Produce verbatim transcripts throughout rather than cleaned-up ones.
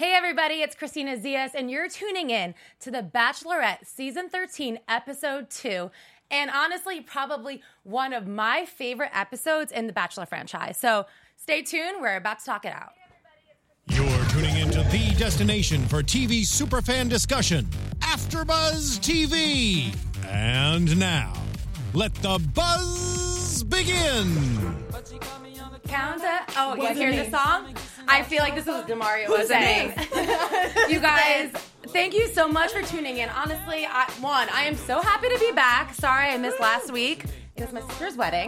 Hey everybody, it's Christina Zias, and you're tuning in to The Bachelorette Season thirteen, Episode two. And honestly, probably one of my favorite episodes in the Bachelor franchise. So stay tuned, we're about to talk it out. You're tuning into the destination for T V superfan discussion, AfterBuzz T V. And now, let the buzz begin. Count up. Oh, you hear the song? I feel like this is what Demario was Who's saying. You guys, thank you so much for tuning in. Honestly, I, one, I am so happy to be back. Sorry I missed last week. It was my sister's wedding.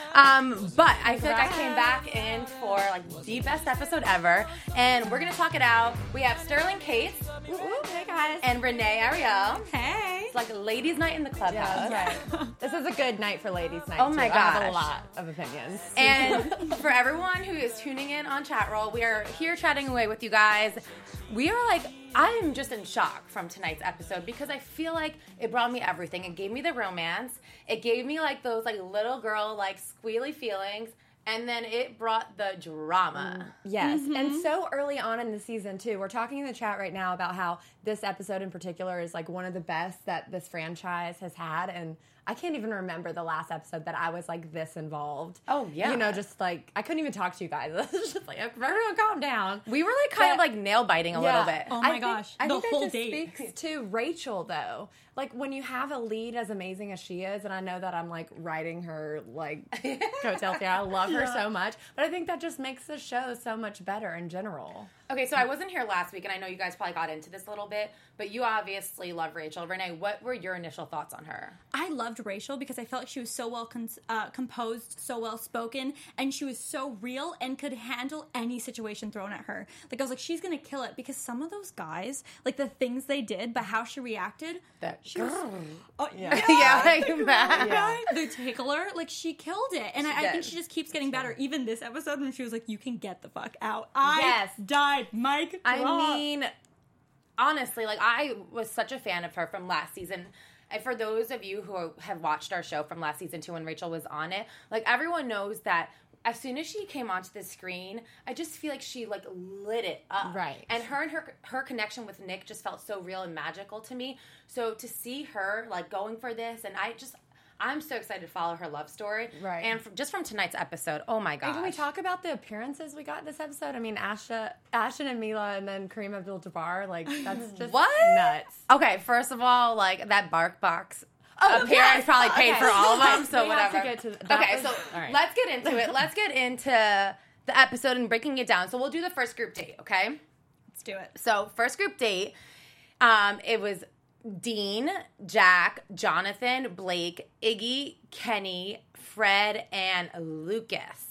Um, but I feel like I came back in for like the best episode ever. And we're going to talk it out. We have Sterling Cates. Ooh, ooh, hey guys. And Renee Ariel. Hey. It's like a ladies' night in the clubhouse. Yeah, that's right. This is a good night for ladies' night. Oh my too. I have gosh. a lot of opinions. And for everyone who is tuning in on Chat Roll, we are here chatting away with you guys. We are like, I'm just in shock from tonight's episode because I feel like it brought me everything. It gave me the romance. It gave me like those like little girl like squealy feelings. And then it brought the drama. Yes, mm-hmm. And so early on in the season, too. We're talking in the chat right now about how this episode in particular is like one of the best that this franchise has had. And I can't even remember the last episode that I was like this involved. Oh, yeah. You know, just like, I couldn't even talk to you guys. It was just like, everyone calm down. We were like kind but, of like nail biting a yeah. little bit. Oh my I gosh, think, I the think whole that just date. speaks to Rachel, though. Like, when you have a lead as amazing as she is, and I know that I'm, like, writing her, like, coattails here. I love her Yeah. so much. But I think that just makes the show so much better in general. Okay, so I wasn't here last week, and I know you guys probably got into this a little bit, but you obviously love Rachel. Renee, what were your initial thoughts on her? I loved Rachel because I felt like she was so well con- uh, composed, so well spoken, and she was so real and could handle any situation thrown at her. Like, I was like, she's gonna kill it, because some of those guys, like the things they did, but how she reacted, That she was, oh, Yeah. yeah, yeah, like that. Yeah. the tickler, like she killed it, and I, I did. think she just keeps getting better. Even this episode when she was like, "You can get the fuck out," I Yes. died. Mike, I drop. mean, honestly, like I was such a fan of her from last season. And for those of you who have watched our show from last season too, when Rachel was on it, like everyone knows that as soon as she came onto the screen, I just feel like she like lit it up. Right. And her and her her connection with Nick just felt so real and magical to me. So to see her like going for this, and I just I'm so excited to follow her love story. Right. And from, just from tonight's episode, oh my gosh. And can we talk about the appearances we got this episode? I mean, Asha, Ashton and Mila, and then Kareem Abdul-Jabbar. Like, that's just What? nuts. Okay, first of all, like that bark box Oh, appearance yes. probably paid Okay. for all of them, so We have to whatever. get to- that okay, was- so all right. let's get into it. Let's get into the episode and breaking it down. So we'll do the first group date, okay? Let's do it. So first group date, um, it was Dean, Jack, Jonathan, Blake, Iggy, Kenny, Fred, and Lucas.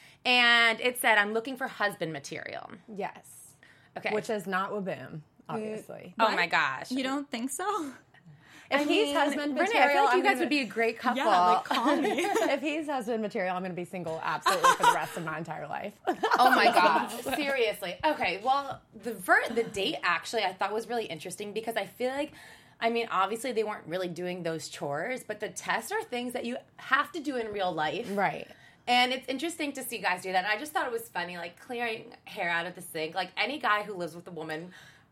And it said, I'm looking for husband material. Yes. Okay. Which is not Waboom, obviously. oh What? my gosh. You don't think so? If I he's mean, husband Renee, material, I feel like I'm you guys gonna- would be a great couple. Yeah, like call me. if he's husband material, I'm going to be single absolutely for the rest of my entire life. Oh my gosh, seriously. Okay, well, the ver- the date actually I thought was really interesting because I feel like, I mean, obviously they weren't really doing those chores, but the tests are things that you have to do in real life. Right. And it's interesting to see guys do that. And I just thought it was funny, like clearing hair out of the sink. Like any guy who lives with a woman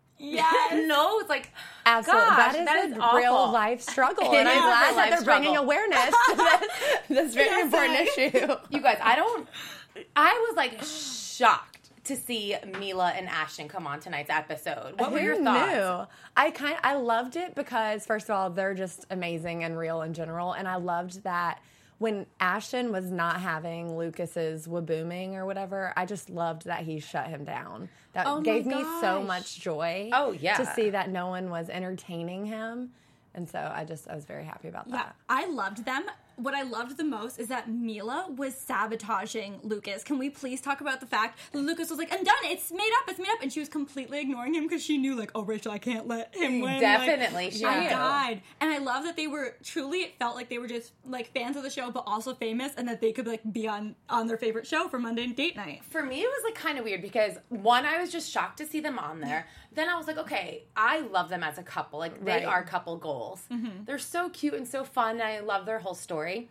Yes. knows, like, Absolutely. gosh, that is that a is awful. real life struggle. It and is I'm a glad real that life they're bringing struggle. awareness to this, this very important issue. You guys, I don't, I was like shocked to see Mila and Ashton come on tonight's episode. What were Who your thoughts? knew? I kind I loved it because first of all, they're just amazing and real in general, and I loved that when Ashton was not having Lucas's wabooming or whatever, I just loved that he shut him down. That Oh my gave me so gosh. much joy. Oh, yeah. To see that no one was entertaining him. And so I just I was very happy about Yeah, that. I loved them. What I loved the most is that Mila was sabotaging Lucas. Can we please talk about the fact that Lucas was like, I'm done, it's made up, it's made up, and she was completely ignoring him because she knew, like, oh, Rachel, I can't let him win. Definitely, like, she I knew. died. And I love that they were, truly, it felt like they were just, like, fans of the show, but also famous, and that they could, like, be on, on their favorite show for Monday date night. For me, it was like kind of weird because one, I was just shocked to see them on there. Then I was like, okay, I love them as a couple. Like they Right. are couple goals. They're so cute and so fun. And I love their whole story.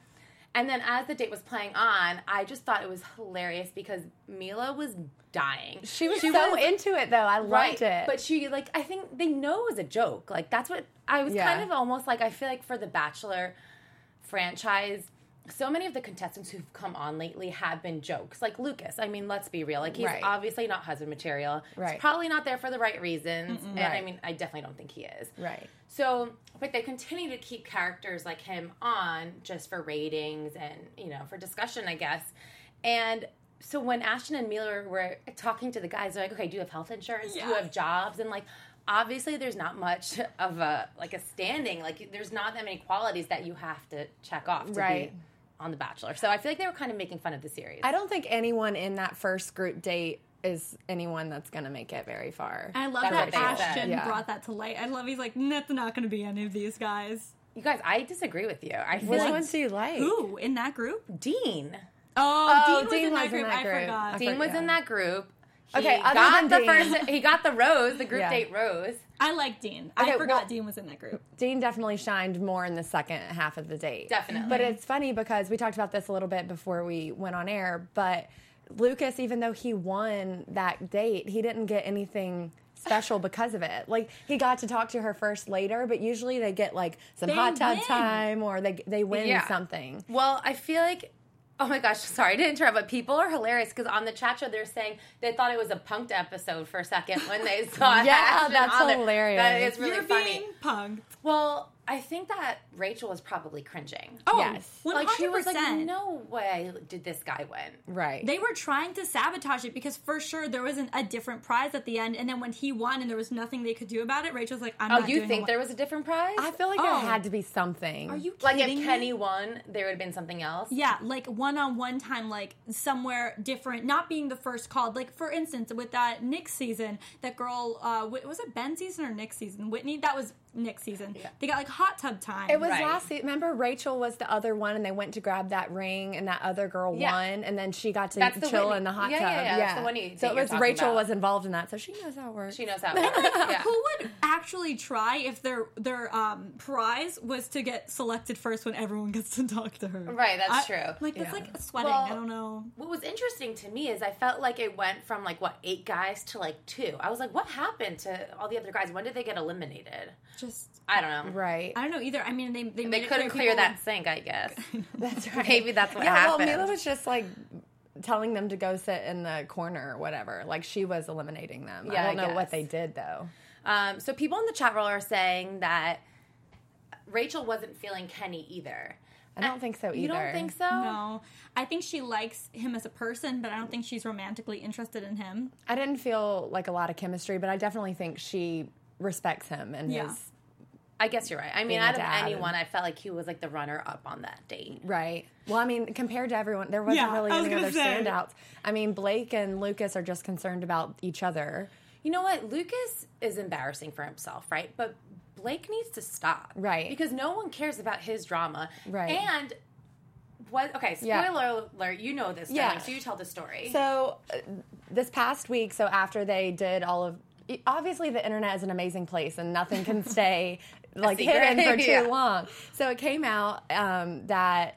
And then as the date was playing on, I just thought it was hilarious because Mila was dying. She was so into it, though. I Right. loved it. But she, like, I think they know it was a joke. Like, that's what I was Yeah. kind of almost like, I feel like for the Bachelor franchise, so many of the contestants who've come on lately have been jokes. Like Lucas. I mean, let's be real. Like, he's Right. obviously not husband material. Right. He's probably not there for the right reasons. And I Right. mean, I definitely don't think he is. Right. So, but they continue to keep characters like him on just for ratings and, you know, for discussion, I guess. And so when Ashton and Mila were talking to the guys, they're like, okay, do you have health insurance? Do you Yeah. have jobs? And like, obviously there's not much of a, like a standing, like there's not that many qualities that you have to check off to Right. be on The Bachelor. So I feel like they were kind of making fun of the series. I don't think anyone in that first group date is anyone that's going to make it very far. I love That's that what they said. Ashton Yeah. brought that to light. I love he's like, that's not going to be any of these guys. You guys, I disagree with you. I feel Which like ones do you like? Who in that group? Dean. Oh, Oh, Dean was Dean in that was in group. that I group. forgot. I Dean was yeah. in that group. He Okay, other got than the Dean. first. He got the rose, the group Yeah. date rose. I like Dean. Okay, I forgot well- Dean was in that group. Dean definitely shined more in the second half of the date. Definitely. But it's funny because we talked about this a little bit before we went on air, but Lucas, even though he won that date, he didn't get anything special because of it. Like, he got to talk to her first later, but usually they get like some They hot tub win. time or they they win Yeah. something. Well, I feel like, oh my gosh, sorry to interrupt, but people are hilarious because on the chat show they're saying they thought it was a punked episode for a second when they saw Yeah, Ashton that's on there. hilarious. That is really You're funny. being punked. Well, I think that Rachel was probably cringing. Oh, Yes. one Like, hundred she was like, percent. no way did this guy win. Right. They were trying to sabotage it because for sure there wasn't a different prize at the end, and then when he won and there was nothing they could do about it, Rachel's like, "I'm Oh, not you doing think the there was a different prize? I feel like Oh. there had to be something. Are you like, kidding if me? Kenny won, there would have been something else. Yeah, like one-on-one time, like somewhere different, not being the first called. Like, for instance, with that Nick season, that girl, uh, Wh- was it Ben season or Nick season? Whitney? That was Nick season. Yeah. They got, like, hot tub time. It was Right. last season. Remember, Rachel was the other one, and they went to grab that ring, and that other girl Yeah. won, and then she got to That's the chill Whitney- in the hot yeah, tub. yeah, yeah, that's the Whitney So that it you're was talking Rachel about. was involved in that, so she knows how it works. She knows how it works. Yeah. Who would actually try if their their um, prize was to get selected first when everyone gets to talk to her? Right, that's I- true. Like, that's Yeah. like sweating. Well, I don't know. What was interesting to me is I felt like it went from like what eight guys to like two. I was like, what happened to all the other guys? When did they get eliminated? Just, I don't know. Right. I don't know either. I mean, they they, made They it couldn't clear clear people- that sink, I guess. That's right. Maybe that's what yeah, happened. well, Mila was just like telling them to go sit in the corner or whatever. Like, she was eliminating them. Yeah, I don't I know what guess. they did, though. Um, so people in the chat roll are saying that Rachel wasn't feeling Kenny either. I don't think so either. You don't think so? No, I think she likes him as a person, but I don't think she's romantically interested in him. I didn't feel like a lot of chemistry, but I definitely think she respects him and Yeah. his... I guess you're right. I mean, Being a out of dad anyone, I felt like he was like the runner up on that date. Right. Well, I mean, compared to everyone, there wasn't Yeah, really I was any gonna other say. standouts. I mean, Blake and Lucas are just concerned about each other. You know what? Lucas is embarrassing for himself, right? But Blake needs to stop. Right. Because no one cares about his drama. Right. And what, okay, Yeah. spoiler alert, you know this, Yeah. darling, so you tell the story. So, uh, this past week, so after they did all of... Obviously, the internet is an amazing place, and nothing can stay like secret. hidden for too Yeah. long. So it came out um, that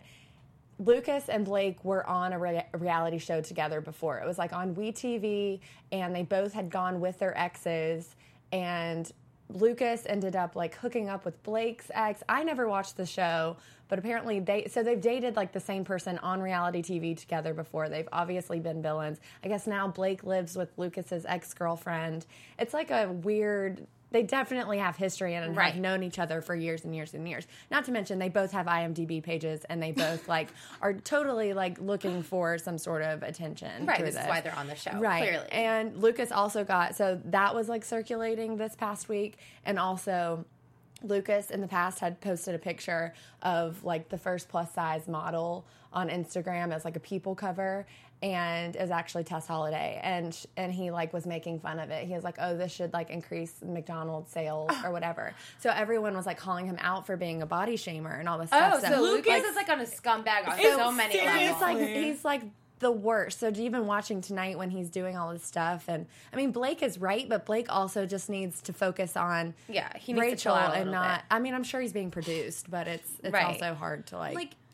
Lucas and Blake were on a re- reality show together before. It was like on WeTV, and they both had gone with their exes, and Lucas ended up like hooking up with Blake's ex. I never watched the show, but apparently they so they've dated like the same person on reality T V together before. They've obviously been villains. I guess now Blake lives with Lucas's ex-girlfriend. It's like a weird... They definitely have history and Right. have known each other for years and years and years. Not to mention they both have I M D B pages, and they both like are totally like looking for some sort of attention. right, through this is why they're on the show, Right. clearly. And Lucas also got, so that was like circulating this past week. And also, Lucas in the past had posted a picture of like the first plus size model on Instagram as like a people cover. And it was actually Tess Holiday, and sh- and he like was making fun of it. He was like, "Oh, this should like increase McDonald's sales or whatever." So everyone was like calling him out for being a body shamer and all this oh, stuff. so Lucas Lucas- is like on a scumbag on It's so many serious. levels. He's like Seriously. he's like the worst. So even watching tonight when he's doing all this stuff, and I mean Blake is right, but Blake also just needs to focus on Yeah, he needs to Rachel chill out a and little not. bit. I mean, I'm sure he's being produced, but it's it's Right. also hard to like. Like,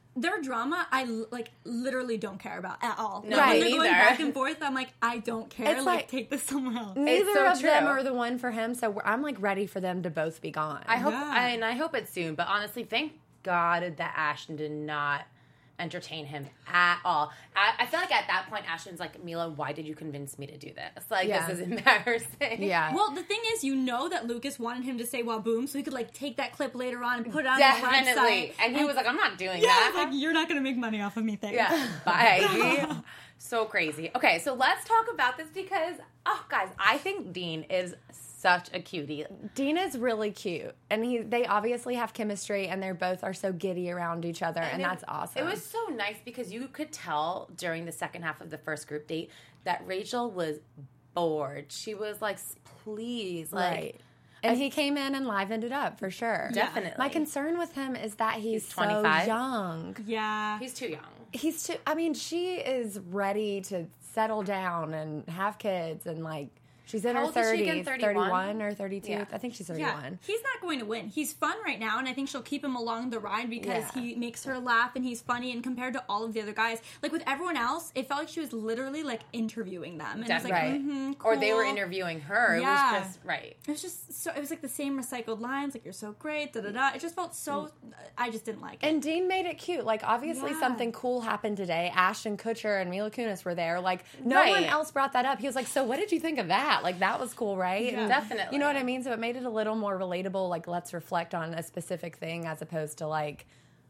their drama, I like literally don't care about at all. No, like, me when they're going either. back and forth, I'm like, I don't care. It's like, like- take this somewhere else. Neither so of them true. are the one for him, so we're, I'm like ready for them to both be gone. I hope, Yeah. I, and I hope it's soon. But honestly, thank God that Ashton did not entertain him at all. I, I feel like at that point, Ashton's like, Mila, why did you convince me to do this? Like, Yeah. this is embarrassing. yeah. Well, the thing is, you know that Lucas wanted him to say "waboom" so he could like take that clip later on and put it on his Definitely. website. And he was like, I'm not doing "Yeah, that. like you're not gonna make money off of me." Thanks. Yeah. Bye. So crazy. Okay, so let's talk about this because, oh, guys, I think Dean is such a cutie. Dina's really cute, and he they obviously have chemistry, and they're both are so giddy around each other, and, it- that's awesome. It was so nice because you could tell during the second half of the first group date that Rachel was bored. She was like, please, like, right. And he came in and livened it up for sure. Definitely. My concern with him is that he's, He's so twenty-five. young. Yeah. he's too young. He's too. I mean, she is ready to settle down and have kids, and like she's in How her old is she again? thirties, thirty-one? thirty-one or thirty-two. Yeah. I think she's Yeah, thirty-one. he's not going to win. He's fun right now, and I think she'll keep him along the ride because Yeah. he makes her laugh and he's funny. And compared to all of the other guys, like with everyone else, it felt like she was literally like interviewing them, and it was like, Right. mm-hmm, Or they were cool. interviewing her. It Yeah. was just, right. It was just so. It was like the same recycled lines, like "you're so great," da da da. It just felt so. I just didn't like it. And Dean made it cute. Like, obviously, Yeah. something cool happened today. Ashton Kutcher and Mila Kunis were there. Like, no Right. one else brought that up. He was like, "So, what did you think of that? Like, that was cool, right?" And Definitely. You know what I mean? So it made it a little more relatable. Like, let's reflect on a specific thing as opposed to like,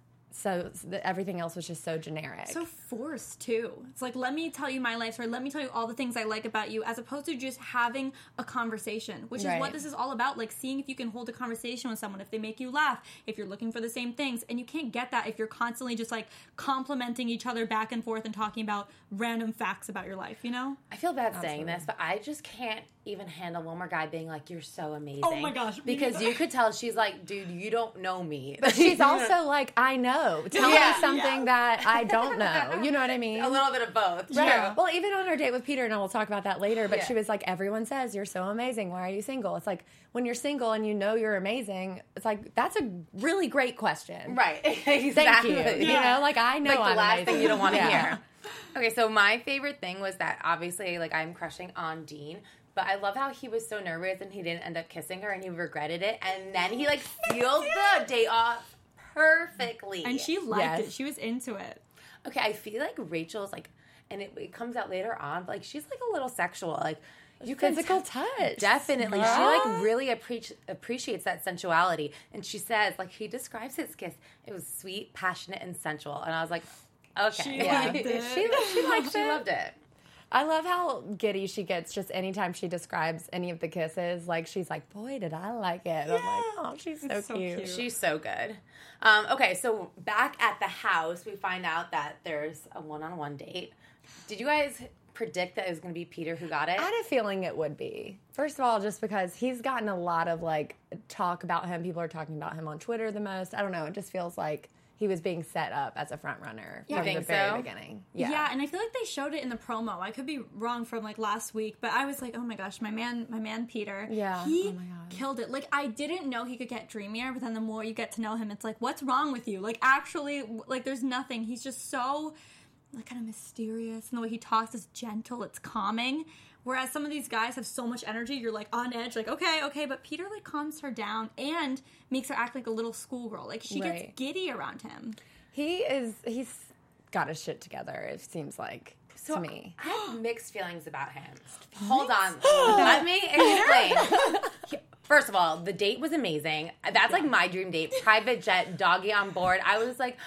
so the, everything else was just so generic. So forced too. It's like, let me tell you my life story. Let me tell you all the things I like about you, as opposed to just having a conversation, which is Right. what this is all about. Like seeing if you can hold a conversation with someone, if they make you laugh, if you're looking for the same things, and you can't get that if you're constantly just like complimenting each other back and forth and talking about random facts about your life. You know? I feel bad saying this, but I just can't even handle one more guy being like, "You're so amazing." Oh my gosh, me Because neither. you could tell she's like, "Dude, you don't know me." But she's also like, I know. Tell Yeah, me something that I don't know. You know what I mean? a little bit of both. Right. True. Well, even on our date with Peter, and we'll talk about that later, but Yeah. she was like, everyone says you're so amazing. Why are you single? It's like, when you're single and you know you're amazing, it's like, that's a really great question. Right. Exactly. Thank you. You Yeah. know, like, I know Like the I'm last amazing. thing you don't want to Yeah. hear. Okay, so my favorite thing was that obviously, like, I'm crushing on Dean, but I love how he was so nervous and he didn't end up kissing her and he regretted it, and then he like sealed the date off perfectly. And she liked Yes. it. She was into it. Okay, I feel like Rachel's like, and it, it comes out later on, but like she's like a little sexual, like. You can Physical tell- touch. Definitely. She What? like really appreci- appreciates that sensuality. And she says, like, he describes his kiss. It was sweet, passionate, and sensual. And I was like, okay. She Yeah. loved it. She, she liked She it. loved it. I love how giddy she gets just anytime she describes any of the kisses. Like, she's like, boy, did I like it. I'm like, oh, she's so, It's so cute. cute. She's so good. Um, okay, so back at the house, we find out that there's a one-on-one date. Did you guys predict that it was going to be Peter who got it? I had a feeling it would be. First of all, just because he's gotten a lot of like talk about him. People are talking about him on Twitter the most. I don't know. It just feels like he was being set up as a front runner You from think the very so? beginning. Yeah. Yeah. and I feel like they showed it in the promo. I could be wrong from like last week, but I was like, oh my gosh, my man, my man Peter. Yeah. he Oh my God. killed it. Like I didn't know he could get dreamier, but then the more you get to know him, it's like, what's wrong with you? Like actually, like there's nothing. He's just so like kind of mysterious, and the way he talks is gentle. It's calming. Whereas some of these guys have so much energy, you're like on edge, like okay, okay. But Peter like calms her down and makes her act like a little schoolgirl. Like she gets Right. giddy around him. He is, he's got his shit together, it seems like, So to me. I have mixed feelings about him. Hold on. Let me explain. He- First of all, the date was amazing. That's like my dream date. Private jet, doggy on board. I was like,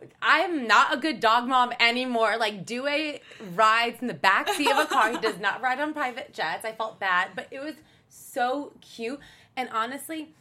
I'm not a good dog mom anymore. Like, Dewey rides in the backseat of a car. He does not ride on private jets. I felt bad, but it was so cute. And honestly,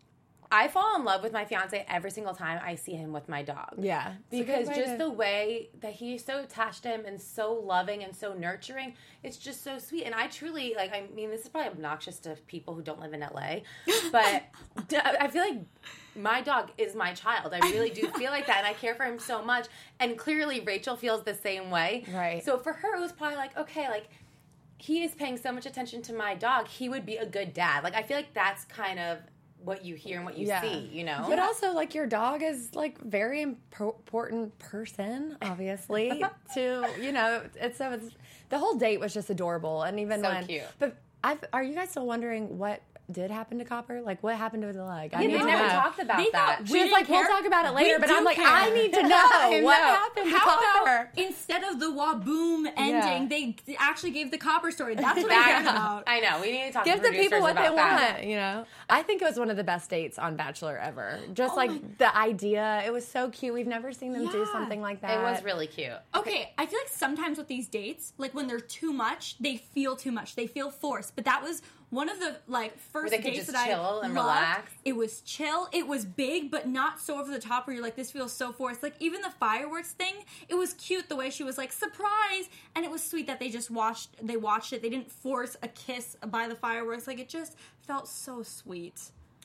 I fall in love with my fiance every single time I see him with my dog. Yeah. It's a good Because way just to- the way that he's so attached to him and so loving and so nurturing, it's just so sweet. And I truly, like, I mean, this is probably obnoxious to people who don't live in L A, but d- I feel like my dog is my child. I really do feel like that, and I care for him so much. And clearly Rachel feels the same way. Right. So for her, it was probably like, okay, like, he is paying so much attention to my dog, he would be a good dad. Like, I feel like that's kind of what you hear and what you Yeah. see, you know? But also, like, your dog is, like, very impo- important person, obviously, to, you know, it's, so it's, the whole date was just adorable. And even So when, cute. but I've, are you guys still wondering what did happen to Copper? Like, what happened to the leg? I Yeah, need we to never know. talked about They that. thought She we was didn't like, we'll care. talk about it later, We but do I'm like, care. I need to know I what know. happened to How Copper. about instead of the Waboom ending, Yeah. they actually gave the Copper story? That's what That- I care about. I know. We need to talk Give to the people producers what they about that. want, you know? I think it was one of the best dates on Bachelor ever. Just Oh like my- the idea. It was so cute. We've never seen them do Yeah. something like that. It was really cute. Okay, I feel like sometimes with these dates, like when they're too much, they feel too much. They feel forced. But that was one of the like first they could dates just that chill I and loved. relax. It was chill. It was big, but not so over the top where you're like, this feels so forced. Like even the fireworks thing, it was cute the way she was like surprise, and it was sweet that they just watched. They watched it. They didn't force a kiss by the fireworks. Like it just felt so sweet.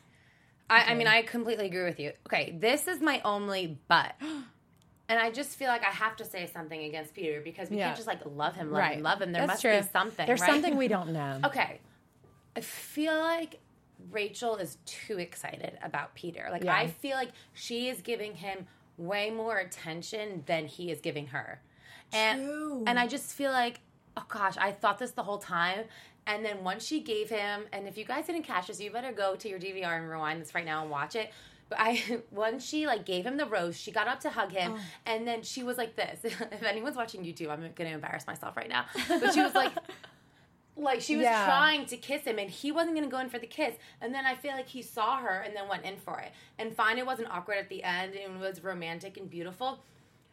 I, I mean, I completely agree with you. Okay, this is my only but. And I just feel like I have to say something against Peter because we Yeah. can't just like love him, love Right. him, love him. There That's must true. be something. There's right? something we don't know. Okay. I feel like Rachel is too excited about Peter. Like, Yeah. I feel like she is giving him way more attention than he is giving her. And, True. and I just feel like, oh gosh, I thought this the whole time. And then once she gave him, and if you guys didn't catch this, you better go to your D V R and rewind this right now and watch it. But I, once she like gave him the rose, she got up to hug him, and then she was like this. If anyone's watching YouTube, I'm going to embarrass myself right now. But she was like, like she was Yeah. trying to kiss him, and he wasn't going to go in for the kiss. And then I feel like he saw her and then went in for it. And fine, it wasn't awkward at the end, and it was romantic and beautiful.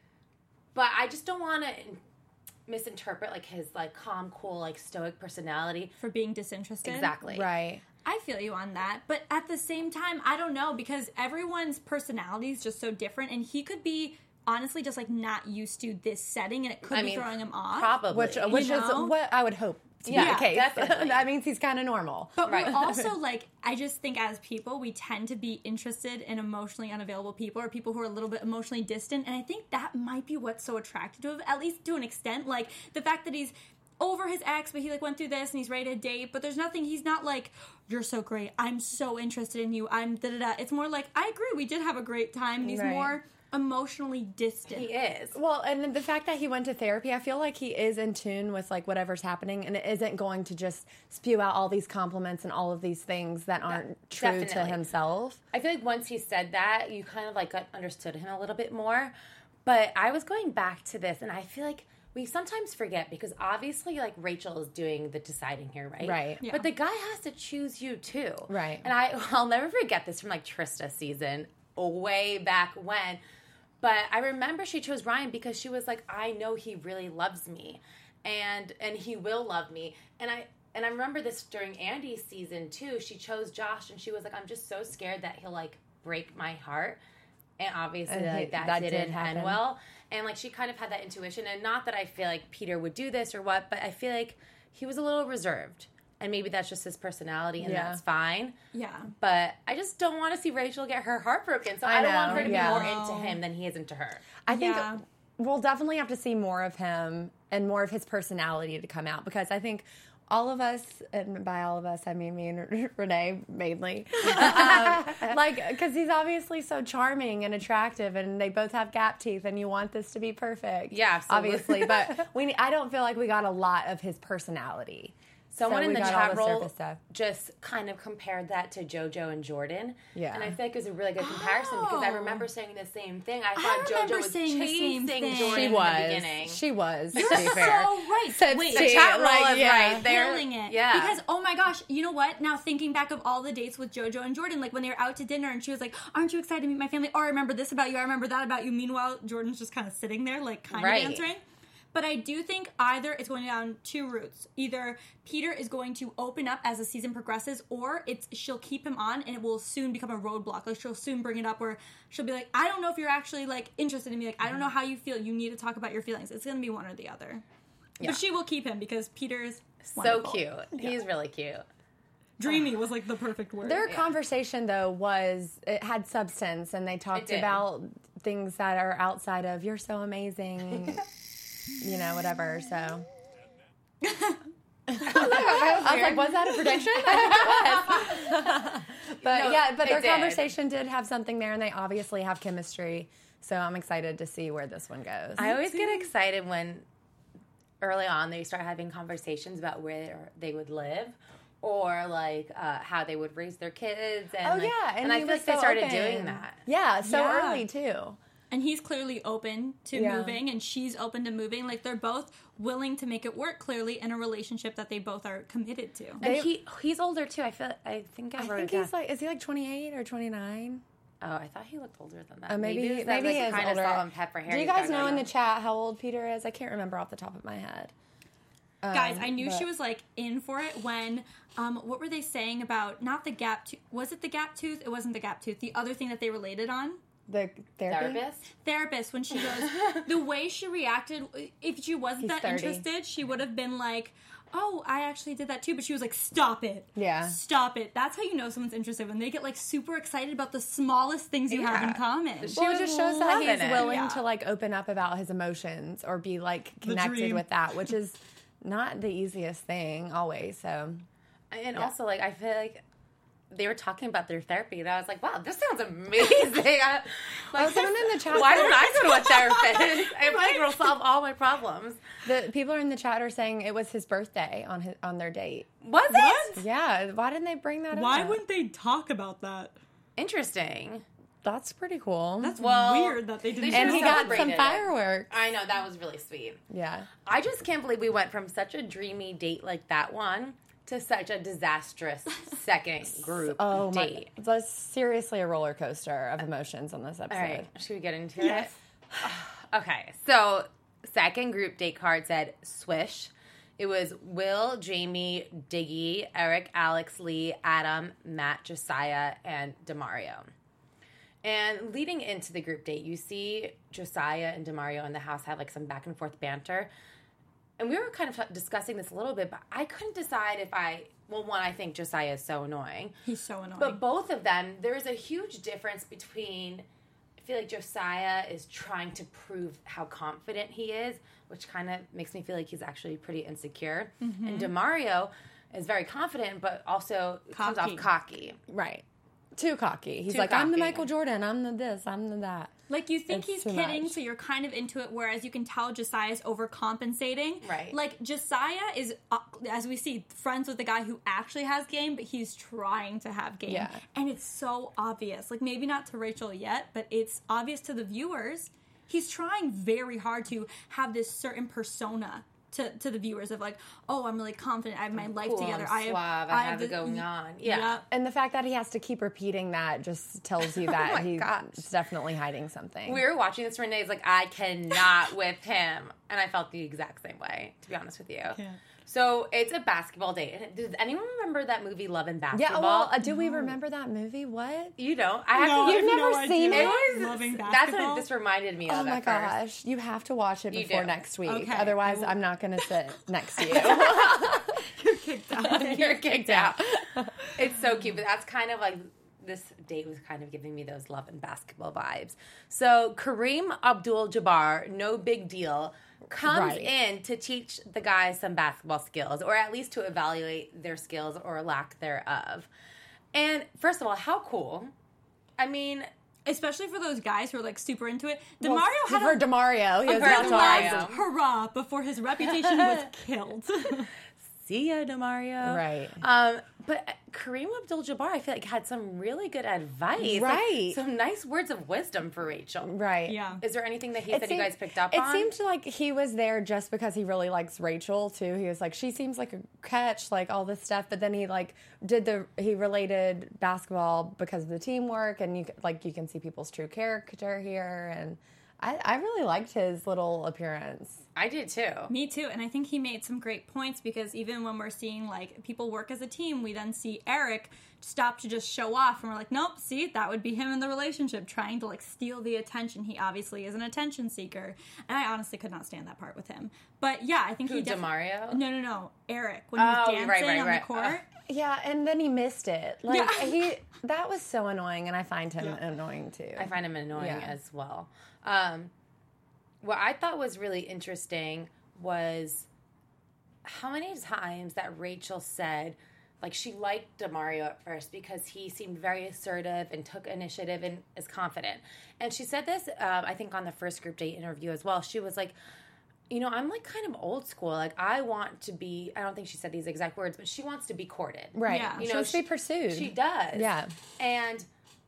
But I just don't want to misinterpret like his like calm, cool, like stoic personality. For being disinterested. Exactly. Right. I feel you on that. But at the same time, I don't know because everyone's personality is just so different. And he could be honestly just like not used to this setting and it could I be mean, throwing him off. Probably. Which, which know? is what I would hope to Yeah, be the case. definitely. That means he's kind of normal. But Right. we're also like, I just think as people, we tend to be interested in emotionally unavailable people or people who are a little bit emotionally distant. And I think that might be what's so attractive to him, at least to an extent. Like the fact that he's over his ex, but he like went through this and he's ready to date, but there's nothing, he's not like, you're so great, I'm so interested in you, I'm da da da. It's more like, I agree, we did have a great time, and he's Right. more emotionally distant. He is. Well, and then the fact that he went to therapy, I feel like he is in tune with like whatever's happening, and it isn't going to just spew out all these compliments and all of these things that aren't true to definitely. himself. I feel like once he said that, you kind of like got- understood him a little bit more. But I was going back to this, and I feel like we sometimes forget because obviously, like Rachel is doing the deciding here, right? Right. Yeah. But the guy has to choose you too, Right. And I, I'll never forget this from like Trista season, way back when. But I remember she chose Ryan because she was like, I know he really loves me, and and he will love me, and I. And I remember this during Andy's season too. She chose Josh, and she was like, "I'm just so scared that he'll like break my heart." And obviously, And he- like that, that did didn't happen. end well. And like she kind of had that intuition, and not that I feel like Peter would do this or what, but I feel like he was a little reserved, and maybe that's just his personality, and Yeah. that's fine. Yeah. But I just don't want to see Rachel get her heart broken, so I, I don't want know, her to yeah. be more into him than he is into her. I think Yeah. we'll definitely have to see more of him and more of his personality to come out, because I think all of us, and by all of us, I mean me and Renee mainly, um, like, because he's obviously so charming and attractive, and they both have gap teeth, and you want this to be perfect. Yeah, absolutely. obviously. But we, I don't feel like we got a lot of his personality. Someone So in we the got all chat the roll surface stuff. just kind of compared that to JoJo and Jordan. Yeah. And I feel like it was a really good comparison because I Oh. remember saying the same thing. I thought remember JoJo was saying the chasing same thing. Jordan She in was. the beginning. She was. You're to be so fair. right. Said Wait, she, the chat roll like, is yeah. right. They're killing it. Yeah. Because, oh my gosh, you know what? Now thinking back of all the dates with JoJo and Jordan, like when they were out to dinner and she was like, aren't you excited to meet my family? Oh, I remember this about you. I remember that about you. Meanwhile, Jordan's just kind of sitting there, like kind Right. of answering. But I do think either it's going down two routes. Either Peter is going to open up as the season progresses, or it's she'll keep him on and it will soon become a roadblock. Like she'll soon bring it up where she'll be like, I don't know if you're actually like interested in me. Like, I don't know how you feel. You need to talk about your feelings. It's going to be one or the other. Yeah. But she will keep him because Peter's So wonderful. cute. He's really cute. Dreamy was like the perfect word. Their conversation, though, was, it had substance, and they talked did. about things that are outside of, you're so amazing, you know, whatever, so. I was like, was that a prediction? but But No, yeah, but it their did. conversation did have something there, and they obviously have chemistry. So I'm excited to see where this one goes. I always get excited when early on they start having conversations about where they would live or like uh, how they would raise their kids. And, oh like, yeah, and, I he feel was like they so started open. doing that. Yeah, so Yeah. early too. And he's clearly open to Yeah. moving, and she's open to moving. Like, they're both willing to make it work, clearly, in a relationship that they both are committed to. And They- he he's older too. I feel. I think I I wrote think it down. he's like, is he like twenty-eight or twenty-nine? Oh, I thought he looked older than that. Oh, maybe it maybe, was that, like, he is kind older. of salt and pepper hair. Do you he's guys got know going in the on. chat how old Peter is? I can't remember off the top of my head. Um, Guys, I knew but- she was, like, in for it when, um, what were they saying about, not the gap tooth, was it the gap tooth? It wasn't the gap tooth. The other thing that they related on? the therapy. Therapist. Therapist, when she goes, the way she reacted, if she wasn't He's that thirty. interested, she would have been like, oh, I actually did that too. But she was like, stop it. Yeah. Stop it. That's how you know someone's interested, when they get like super excited about the smallest things you have Yeah. in common. She Well, was it just shows that loving he's it. willing Yeah. to like open up about his emotions or be like connected dream. with that, which is not the easiest thing always. So And also, like, I feel like they were talking about their therapy, and I was like, wow, this sounds amazing. I, like, Oh, someone in the chat why said- don't I go to a therapist? I feel like it'll solve all my problems. the people in the chat are saying it was his birthday on his on their date. Was it? Yeah, why didn't they bring that Why up? wouldn't they talk about that? Interesting. That's pretty cool. That's Well, weird that they didn't. they and should've he got celebrated some it. fireworks. I know, that was really sweet. Yeah. I just can't believe we went from such a dreamy date like that one to such a disastrous second group Oh my! date. That's seriously a roller coaster of emotions on this episode. All right, should we get into Yes. it? Okay, so second group date card said swish. It was Will, Jamie, Diggy, Eric, Alex, Lee, Adam, Matt, Josiah, and Demario. And leading into the group date, you see Josiah and Demario in the house have like some back and forth banter. And we were kind of discussing this a little bit, but I couldn't decide if I, well, one, I think Josiah is so annoying. He's so annoying. But both of them, there's a huge difference between, I feel like Josiah is trying to prove how confident he is, which kind of makes me feel like he's actually pretty insecure. Mm-hmm. And Demario is very confident, but also comes Cocky. off cocky. Right. Too cocky. He's Too like, I'm the cocky. Michael Jordan. I'm the this. I'm the that. Like, you think It's he's too kidding, much. so you're kind of into it, whereas you can tell Josiah's overcompensating. Right. Like, Josiah is, uh, as we see, friends with the guy who actually has game, but he's trying to have game. Yeah. And it's so obvious. Like, maybe not to Rachel yet, but it's obvious to the viewers. He's trying very hard to have this certain persona to, to the viewers of like, oh, I'm really confident. I have my life Cool, together. I'm I have, suave, I have it going on. Yeah. And the fact that he has to keep repeating that just tells you that Oh my he's gosh. definitely hiding something. We were watching this, Renee's like, I cannot with him. And I felt the exact same way, to be honest with you. Yeah. So it's a basketball date. Does anyone remember that movie Love and Yeah, Basketball? well, uh, do we remember that movie? What? You don't. I have No, to. I have You've never no seen idea. it? It was Loving That's basketball. what this reminded me Oh of. my at first. gosh. You have to watch it You before do. next week. Okay. Otherwise, I'm not going to sit next to you. You're kicked out. You're kicked out. It's so cute, but that's kind of like this date was kind of giving me those Love and Basketball vibes. So Kareem Abdul-Jabbar, no big deal, comes Right. in to teach the guys some basketball skills, or at least to evaluate their skills or lack thereof. And first of all, how cool! I mean, Especially for those guys who are like super into it. Well, DeMario had for a Demario, he was For about to Demario. ask. hurrah before his reputation was killed. see ya, Demario. Right. Um, but Kareem Abdul-Jabbar, I feel like had some really good advice. Like, Right. some nice words of wisdom for Rachel. Right. Yeah. Is there anything that he It said seemed- you guys picked up it on? seemed like he was there just because he really likes Rachel too. He was like, she seems like a catch, like all this stuff. But then he like did the he related basketball because of the teamwork, and you c- like you can see people's true character here. And I, I really liked his little appearance. I did too. Me too, and I think he made some great points because even when we're seeing like people work as a team, we then see Eric stop to just show off, and we're like, nope, see, that would be him in the relationship trying to like steal the attention. He obviously is an attention seeker, and I honestly could not stand that part with him. But yeah, I think Who, he def- Demario? No, no, no, Eric when he was Oh, dancing right, right, on right. the court. Uh, Yeah, and then he missed it. Like Yeah. he that was so annoying, and I find him Yeah. annoying too. I find him annoying Yeah. as well. Um, what I thought was really interesting was how many times that Rachel said like she liked Demario at first because he seemed very assertive and took initiative and is confident. And she said this, um, I think, on the first group date interview as well. She was like, you know, I'm like kind of old school. Like I want to be, I don't think she said these exact words, but she wants to be courted. Right. Yeah. You You know, know, she, she- pursued. She does. Yeah. And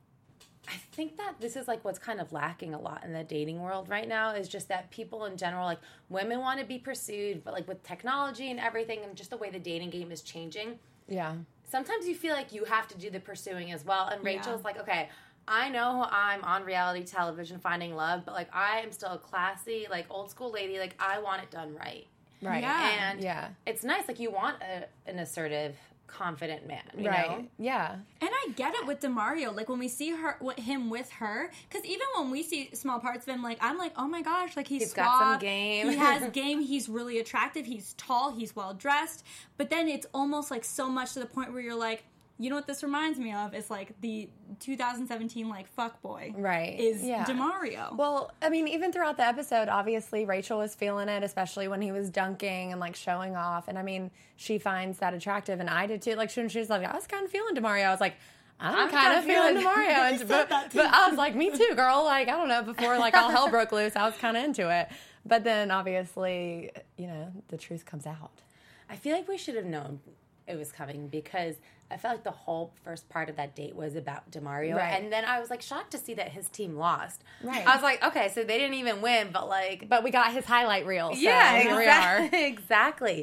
I think that this is like what's kind of lacking a lot in the dating world right now is just that people in general, like women want to be pursued, but like with technology and everything and just the way the dating game is changing, Yeah. sometimes you feel like you have to do the pursuing as well. And Rachel's Yeah. like, okay, I know I'm on reality television finding love, but like I am still a classy, like old school lady. Like I want it done right. Right. Yeah. And Yeah. it's nice. Like you want a, an assertive, confident man, you Right. know? Yeah. And I get it with Demario. Like when we see her, with him with her, because even when we see small parts of him, like I'm like, oh my gosh, like he's, He's got some suave, game. He has game. He's really attractive. He's tall. He's well dressed. But then it's almost like so much to the point where you're like, you know what this reminds me of? It's like the two thousand seventeen like fuckboy. Right. Is Yeah. Demario. Well, I mean, even throughout the episode, obviously Rachel was feeling it, especially when he was dunking and like showing off. And I mean, she finds that attractive, and I did too. Like, she, she was like, I was kind of feeling Demario. I was like, I'm, I'm kind of kinda feeling feeling- Demario. And, but, but I was like, me too, girl. Like, I don't know, before like all hell broke loose, I was kind of into it. But then obviously, you know, the truth comes out. I feel like we should have known it was coming because I felt like the whole first part of that date was about Demario. Right. And then I was like shocked to see that his team lost. Right. I was like, okay, so they didn't even win, but like, But we got his highlight reel. So yeah, here we are. exactly. exactly.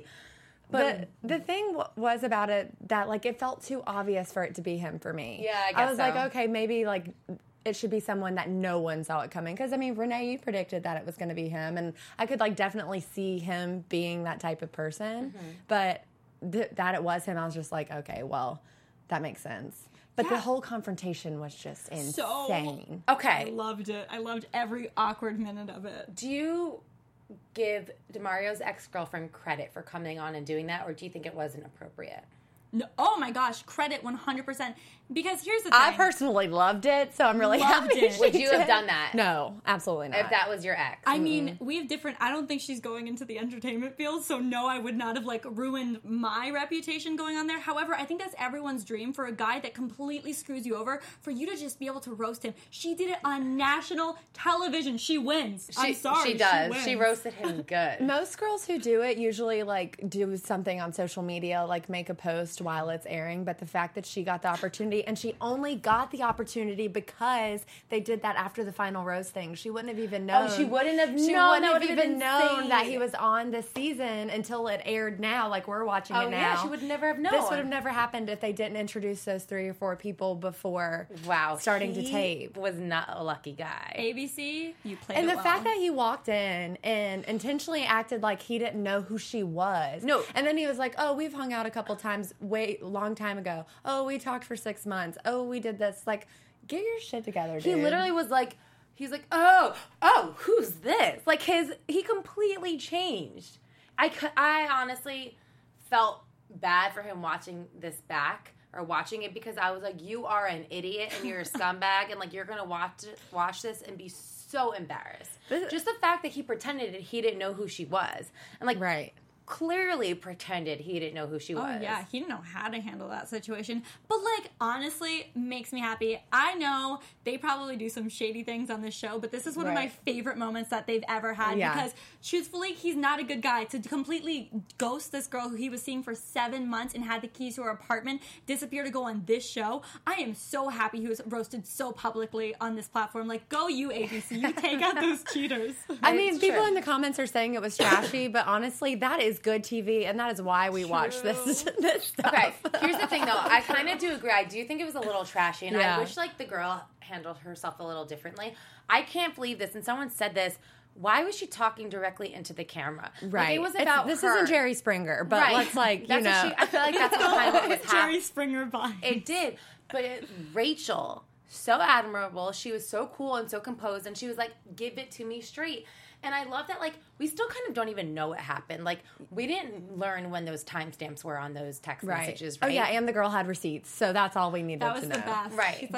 But the the thing w- was about it that like it felt too obvious for it to be him for me. Yeah, I guess was so. like, okay, maybe like it should be someone that no one saw it coming. Because I mean, Renee, you predicted that it was going to be him, and I could like definitely see him being that type of person. Mm-hmm. But th- that it was him, I was just like, okay, well, that makes sense. But the Yeah. whole confrontation was just So- insane. I okay, loved it. I loved every awkward minute of it. do you give Demario's ex-girlfriend credit for coming on and doing that, or do you think it wasn't appropriate? No, oh my gosh, credit one hundred percent. Because here's the thing. I personally loved it, so I'm really Loved happy. it. she Would you have did. done that? No, absolutely not. If that was your ex? I mean, we have different. I don't think she's going into the entertainment field, so no, I would not have like ruined my reputation going on there. However, I think that's everyone's dream for a guy that completely screws you over, for you to just be able to roast him. She did it on national television. She wins. she, I'm sorry. she does. She, She, wins. roasted him good. Most girls who do it usually like do something on social media, like make a post while it's airing. But the fact that she got the opportunity, and she only got the opportunity because they did that after the final rose thing. She wouldn't have even known. Oh, she wouldn't have She known. wouldn't That have would've been even known insane. that he was on this season until it aired now. Like we're watching Oh, it now. yeah, she would never have known. This would have never happened if they didn't introduce those three or four people before Wow, starting to he tape. was not a lucky guy. A B C, you played And it the well. fact that he walked in and intentionally acted like he didn't know who she was. No. And then he was like, oh, we've hung out a couple times way long time ago. Oh, we talked for six months. Oh, we did this. Like, get your shit together, dude. He literally was like, he's like, oh, oh, who's this? Like his, he completely changed. I, cou- I honestly felt bad for him watching this back or watching it because I was like, you are an idiot and you're a scumbag and like you're gonna watch it, watch this and be so embarrassed. This- Just the fact that he pretended that he didn't know who she was and like Right. clearly pretended he didn't know who she was. Oh yeah, he didn't know how to handle that situation. But like honestly, makes me happy. I know they probably do some shady things on this show, but this is one of my Right. favorite moments that they've ever had Yeah. because truthfully, he's not a good guy to completely ghost this girl who he was seeing for seven months and had the keys to her apartment, disappear to go on this show. I am so happy he was roasted so publicly on this platform. Like, go you A B C, you take out those cheaters. I mean, It's people true. in the comments are saying it was trashy, but honestly, that is good T V, and that is why we watch this, this stuff. Okay, here's the thing though. I kind of do agree. I do think it was a little trashy, and Yeah. I wish like the girl handled herself a little differently. I can't believe this, and someone said this. Why was she talking directly into the camera? Like, Right. it was It's- about this her. isn't Jerry Springer, but Right. let's like, you That's know. what she, I feel like that's kind of what was Jerry happening. Springer vibe. It did, but it, Rachel, so admirable. She was so cool and so composed, and she was like, "Give it to me straight." And I love that, like, we still kind of don't even know what happened. Like, we didn't learn when those timestamps were on those text Right. messages, Oh right? yeah, and the girl had receipts, so that's all we needed That was to the know. best. Right. She's But like,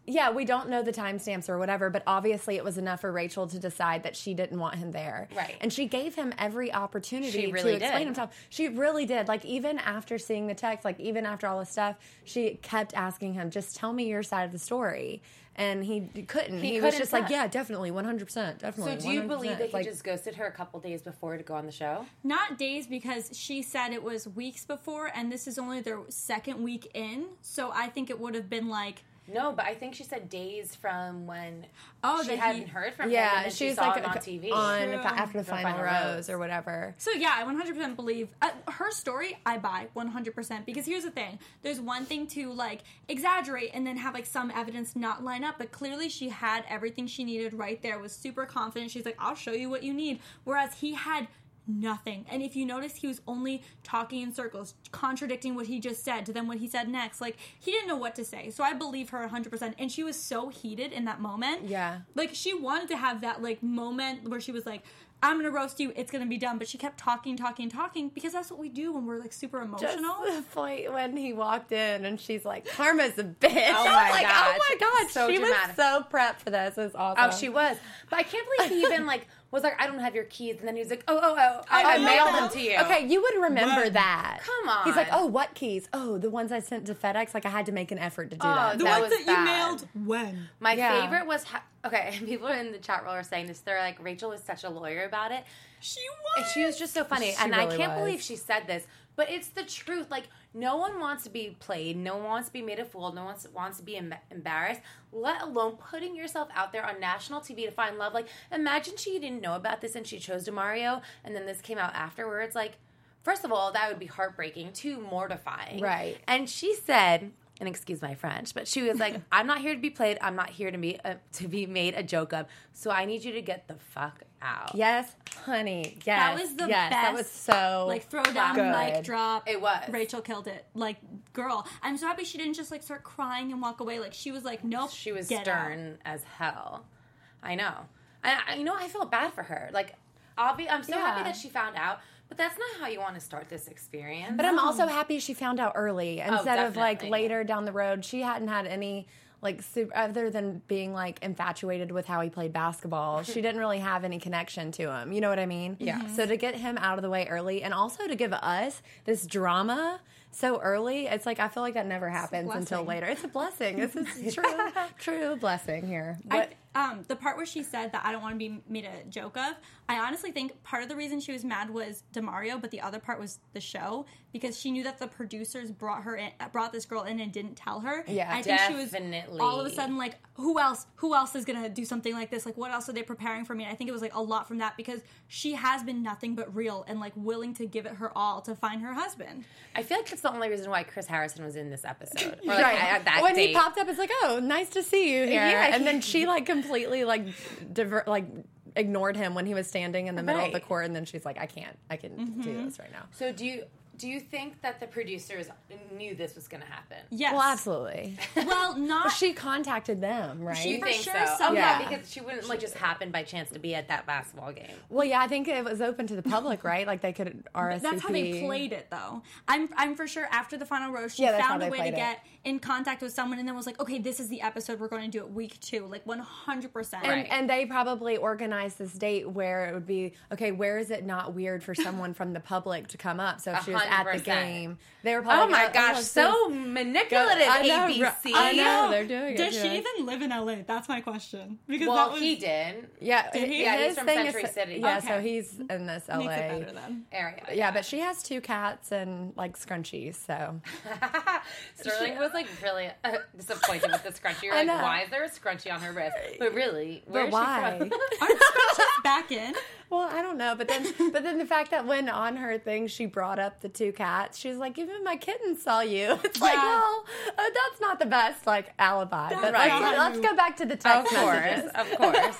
Yeah, we don't know the timestamps or whatever, but obviously it was enough for Rachel to decide that she didn't want him there. Right. And she gave him every opportunity She really to explain did. himself. She really did. Like, even after seeing the text, like, even after all this stuff, she kept asking him, just tell me your side of the story. And he couldn't. He He, was couldn't just like, tell. yeah, definitely, one hundred percent, So definitely. do you believe that he like, just ghosted her a couple days before to go on the show? Not days, because she said it was weeks before, and this is only their second week in. So I think it would have been like, No, but I think she said days from when Oh, she that hadn't he- heard from him, Yeah, and then she she's saw like him on a- T V. on True. after the The final, final rose rose. or whatever. So yeah, I one hundred percent believe uh, her story. I buy one hundred percent, because here's the thing: there's one thing to like exaggerate and then have like some evidence not line up, but clearly she had everything she needed right there. Was super confident. She's like, "I'll show you what you need," whereas he had nothing. And if you notice, he was only talking in circles, contradicting what he just said to then what he said next. Like, he didn't know what to say. So I believe her one hundred percent. And she was so heated in that moment. Yeah. Like, she wanted to have that, like, moment where she was like, I'm gonna roast you, it's gonna be done. But she kept talking, talking, talking, because that's what we do when we're, like, super Just emotional. the point when he walked in and she's like, Karma's a bitch. Oh I my was like, gosh. oh my god, So she dramatic. was so prepped for this. It was awesome. Oh, she was. But I can't believe he even, like, was like, I don't have your keys. And then he was like, oh, oh, oh, I, I Oh, mailed no. them to you. Okay, you would remember When? that. Come on. He's like, oh, what keys? Oh, the ones I sent to FedEx. Like, I had to make an effort to do Oh, that. the that ones was that you bad. mailed when? My Yeah. favorite was, ha- okay, people in the chat roll are saying this. They're like, Rachel was such a lawyer about it. She And was. she was just so funny. She and I really can't was. believe she said this, but it's the truth. Like, no one wants to be played. No one wants to be made a fool. No one wants, wants to be em- embarrassed, let alone putting yourself out there on national T V to find love. Like, imagine she didn't know about this and she chose DeMario, and then this came out afterwards. Like, first of all, that would be heartbreaking. Two, mortifying. Right. And she said, and excuse my French, but she was like, I'm not here to be played. I'm not here to be uh, to be made a joke of. So I need you to get the fuck out. Yes, honey. Yes. That was the yes, best. That was so Like, throw down, good. mic drop. It was. Rachel killed it. Like, girl. I'm so happy she didn't just, like, start crying and walk away. Like, she was like, nope. She was get stern as hell. I know. I, I, you know, I felt bad for her. Like, obvi- I'm so happy Yeah. that she found out, but that's not how you want to start this experience. But I'm also happy she found out early instead of like definitely. later down the road. She hadn't had any like super, other than being like infatuated with how he played basketball. She didn't really have any connection to him. You know what I mean? Yeah. So to get him out of the way early and also to give us this drama so early, it's like I feel like that never happens until blessing. later. It's a blessing. This is true, true blessing here. I, But um, the part where she said that I don't want to be made a joke of, I honestly think part of the reason she was mad was DeMario, but the other part was the show, because she knew that the producers brought her in, brought this girl in and didn't tell her. Yeah. I think she Definitely. was all of a sudden like, who else? Who else is gonna do something like this? Like, what else are they preparing for me? And I think it was like a lot from that, because she has been nothing but real and like willing to give it her all to find her husband. I feel like that's the only reason why Chris Harrison was in this episode. Or like Right. at that when date. he popped up, it's like, oh, nice to see you here. Yeah, and he- then she like completely like diver- like ignored him when he was standing in the middle of the Right. court, and then she's like, I can't, I can do this right now. So do you do you think that the producers knew this was going to happen? Yes. Well, absolutely. Well, not. She contacted them, right? You For think sure so? some- Oh, yeah, Yeah. because she wouldn't like just happen by chance to be at that basketball game. well, yeah, I think it was open to the public, right? Like they could R S V P. That's how they played it, though. I'm, I'm for sure after the final roast, she Yeah, that's how found a they way to played it. get in contact with someone, and then was like, "Okay, this is the episode we're going to do it week two, like one hundred percent." And, Right. and they probably organized this date where it would be, okay, where is it not weird for someone from the public to come up? So if she was A at hundred the percent. game, they were probably Oh my like, gosh, let's so just- manipulative, I know, A B C. I know, they're doing it. Does yeah. she even live in L A? That's my question. Because Well, that was, he did. Yeah, Did he? Yeah, he's his from thing Century is, City. Yeah, Okay. so he's in this L A. makes it better then. Area. Yeah, but she has two cats and like scrunchies, so Sterling was like really uh, disappointed with the scrunchie. You're I like, know. why is there a scrunchie on her wrist? But really, where but is why? she from? Aren't scrunchies back in? Well, I don't know, but then but then the fact that when on her thing she brought up the two cats, she was like, "Even my kitten saw you." It's like, Yeah. well, uh, that's not the best like alibi. But Right. let's, let's go back to the Of text course, messages. of course.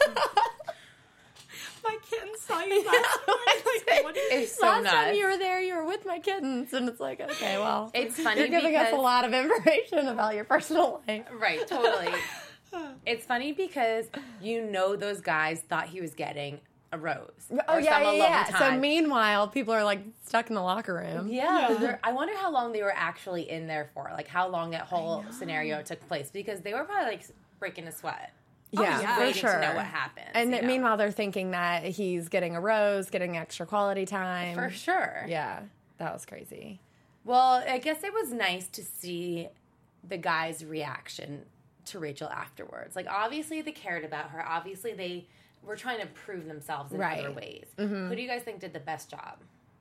My kitten saw you last night. Like, what do you It's so Last nuts. time you were there, you were with my kittens, and it's like, okay, well, It's funny you're giving us because a lot of information about your personal life. right, totally. It's funny because you know those guys thought he was getting a rose. Oh or yeah, some yeah, alone yeah. So time. meanwhile, people are like stuck in the locker room. Yeah, they're- I wonder how long they were actually in there for. Like how long that whole scenario took place because they were probably like breaking a sweat. Yeah, Just for waiting sure. to know what happens. And you th- know? meanwhile, they're thinking that he's getting a rose, getting extra quality time. For sure. Yeah, that was crazy. Well, I guess it was nice to see the guys' reaction to Rachel afterwards. Like, obviously they cared about her. Obviously they were trying to prove themselves in Right. other ways. Who do you guys think did the best job?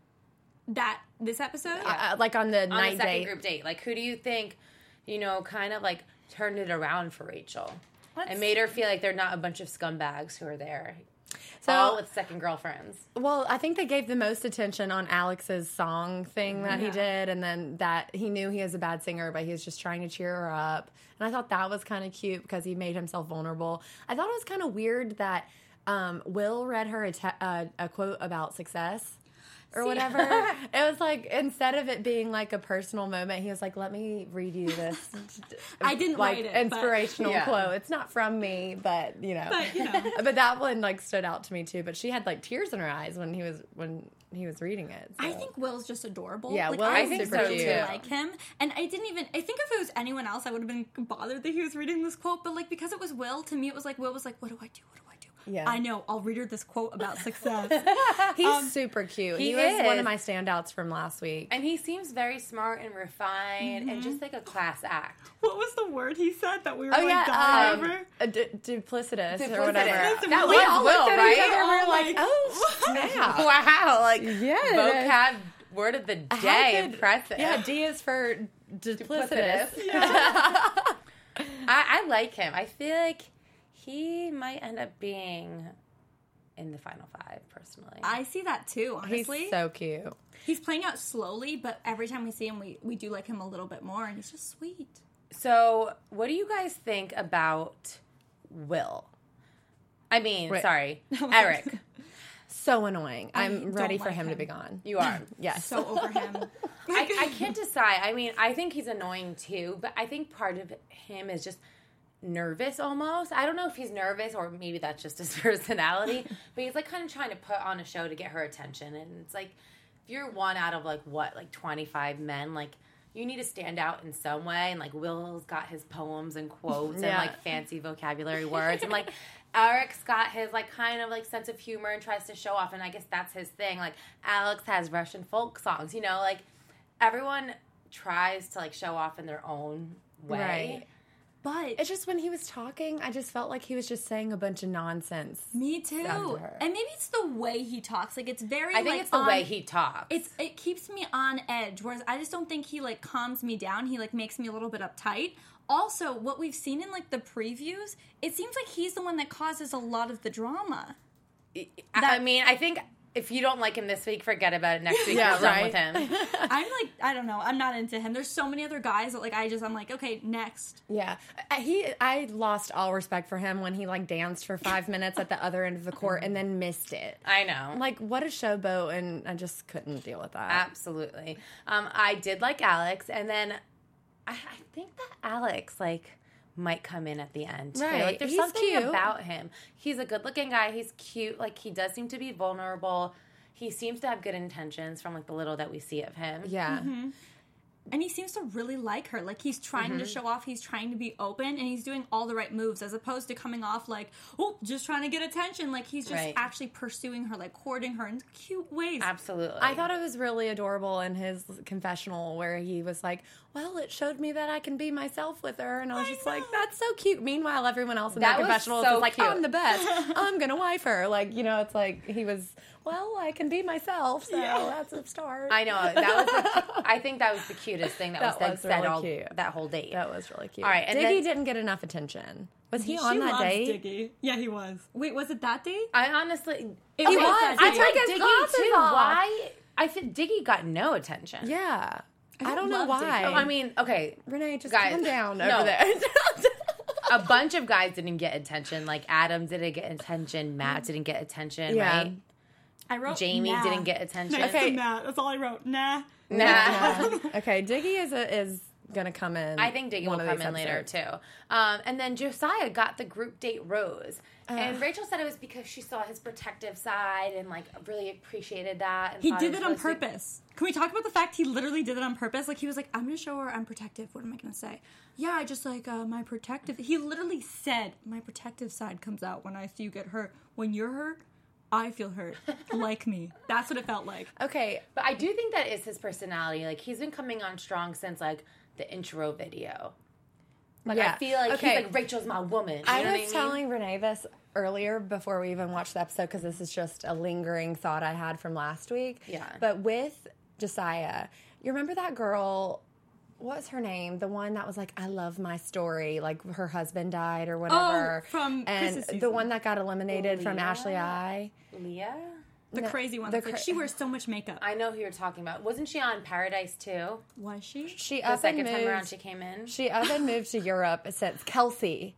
That this episode, Uh, like on the On night the second date. group date. Like, who do you think, you know, kind of like turned it around for Rachel? Let's- and made her feel like they're not a bunch of scumbags who are there. So- all with second girlfriends. Well, I think they gave the most attention on Alex's song thing that he did, and then that he knew he was a bad singer, but he was just trying to cheer her up. And I thought that was kind of cute because he made himself vulnerable. I thought it was kind of weird that um, Will read her a, te- uh, a quote about success. Or whatever. It was like, instead of it being like a personal moment, he was like, let me read you this. I didn't like write it, but- inspirational Yeah. quote. It's not from me, but you know. But, you know. But that one like stood out to me too. But she had like tears in her eyes when he was when he was reading it. so. I think Will's just adorable. Yeah, like, Will I is think super really cute. like him, and I didn't even. I think if it was anyone else, I would have been bothered that he was reading this quote. But like because it was Will, to me, it was like Will was like, "What do I do? What do I do?" Yeah. I know. I'll read her this quote about success. He's super cute. He, he was one is. of my standouts from last week. And he seems very smart and refined and just like a class act. What was the word he said that we were Oh like yeah, dying um, over? uh, d- duplicitous, Duplicitous. or whatever. That we was all Will, looked at right? each other and we Oh were like, my- "Oh snap!" Wow, like Yeah, vocab word of the How day, could- impressive. Yeah, D is for duplicitous. Duplicitous. I, I like him. I feel like he might end up being in the final five, personally. I see that too. He's Honestly, so cute. he's playing out slowly, but every time we see him, we we do like him a little bit more, and he's just sweet. So, what do you guys think about Will? I mean, Wait. sorry, Eric. So annoying. I'm don't ready for like him, to him. be gone. You are. Yes. So over him. I, I can't decide. I mean, I think he's annoying too, but I think part of him is just nervous almost. I don't know if he's nervous or maybe that's just his personality, but he's like kind of trying to put on a show to get her attention. And it's like, if you're one out of like what, like twenty-five men, like you need to stand out in some way. And like Will's got his poems and quotes and Yeah. like fancy vocabulary words. And like Eric's got his like kind of like sense of humor and tries to show off. And I guess that's his thing. Like Alex has Russian folk songs, you know, like everyone tries to like show off in their own way. Right. But It's just when he was talking, I just felt like he was just saying a bunch of nonsense. me too. Down to her. And maybe it's the way he talks. Like it's very. I think like, it's the on- way he talks. It's it keeps me on edge. Whereas I just don't think he like calms me down. He like makes me a little bit uptight. Also, what we've seen in like the previews, it seems like he's the one that causes a lot of the drama. I, I mean, I think if you don't like him this week, forget about it. Next week, Yeah, you're done right. with him. I'm like, I don't know. I'm not into him. There's so many other guys that like I just I'm like, okay, next. Yeah, Uh, he. I lost all respect for him when he like danced for five minutes at the other end of the court and then missed it. I know. Like, what a showboat, and I just couldn't deal with that. Absolutely. Um, I did like Alex, and then I, I think that Alex like might come in at the end. Too. Right. Like there's He's something cute. about him. He's a good-looking guy. He's cute. Like he does seem to be vulnerable. He seems to have good intentions from like the little that we see of him. Yeah. And he seems to really like her. Like he's trying Mm-hmm. to show off, he's trying to be open, and he's doing all the right moves as opposed to coming off like, oh, just trying to get attention. Like he's just Right. actually pursuing her, like courting her in cute ways. Absolutely. I thought it was really adorable in his confessional where he was like, well, it showed me that I can be myself with her. And I was I just like, know. that's so cute. Meanwhile, everyone else in That that, was confessional so is like, cute. I'm the best. I'm going to wife her. Like, you know, it's like he was, well, I can be myself. So that's a start. I know that was. The, I think that was the cutest thing that, That was, was said really all cute. that whole date. That was really cute. All right, and Diggy then- didn't get enough attention. Was he She on that loves date? Diggy. Yeah, he was. Wait, was it that date? I honestly, It okay, was. I He like took his Diggy glasses too. off. Why? I think Diggy got no attention. Yeah. I don't, know love why. Diggy. Oh, I mean, okay, Renee, just Guys, calm down no. over there. a bunch of guys didn't get attention. Like Adam didn't get attention. Matt didn't get attention. Yeah. Right? I wrote Jamie nah. didn't get attention. Next Okay. to Matt. That's all I wrote. Nah. Nah. Okay, Diggy is a, is gonna come in. I think Diggy will one of come these in later episodes. too. Um, and then Josiah got the group date rose, and Rachel said it was because she saw his protective side and like really appreciated that. And He thought did was it on supposed to- purpose. Can we talk about the fact he literally did it on purpose? Like, he was like, I'm going to show her I'm protective. What am I going to say? Yeah, I just, like, uh, my protective... He literally said, my protective side comes out when I see you get hurt. When you're hurt, I feel hurt. Like me. That's what it felt like. Okay, But I do think that is his personality. Like, he's been coming on strong since like the intro video. Like, Yeah. I feel like Okay. he's like, Rachel's my woman. You I know was what I telling mean? Renee this earlier before we even watched the episode because this is just a lingering thought I had from last week. Yeah. But with Josiah, you remember that girl? What was her name? The one that was like, I love my story. Like her husband died or whatever. Oh, from and Chris's the season. one that got eliminated from Leah? Ashley I. Leah? The No, crazy one. the Like, cra- she wears so much makeup. I know who you're talking about. Wasn't she on Paradise too? Was she? She The up and second moved. time around she came in. She up and moved to Europe since Kelsey.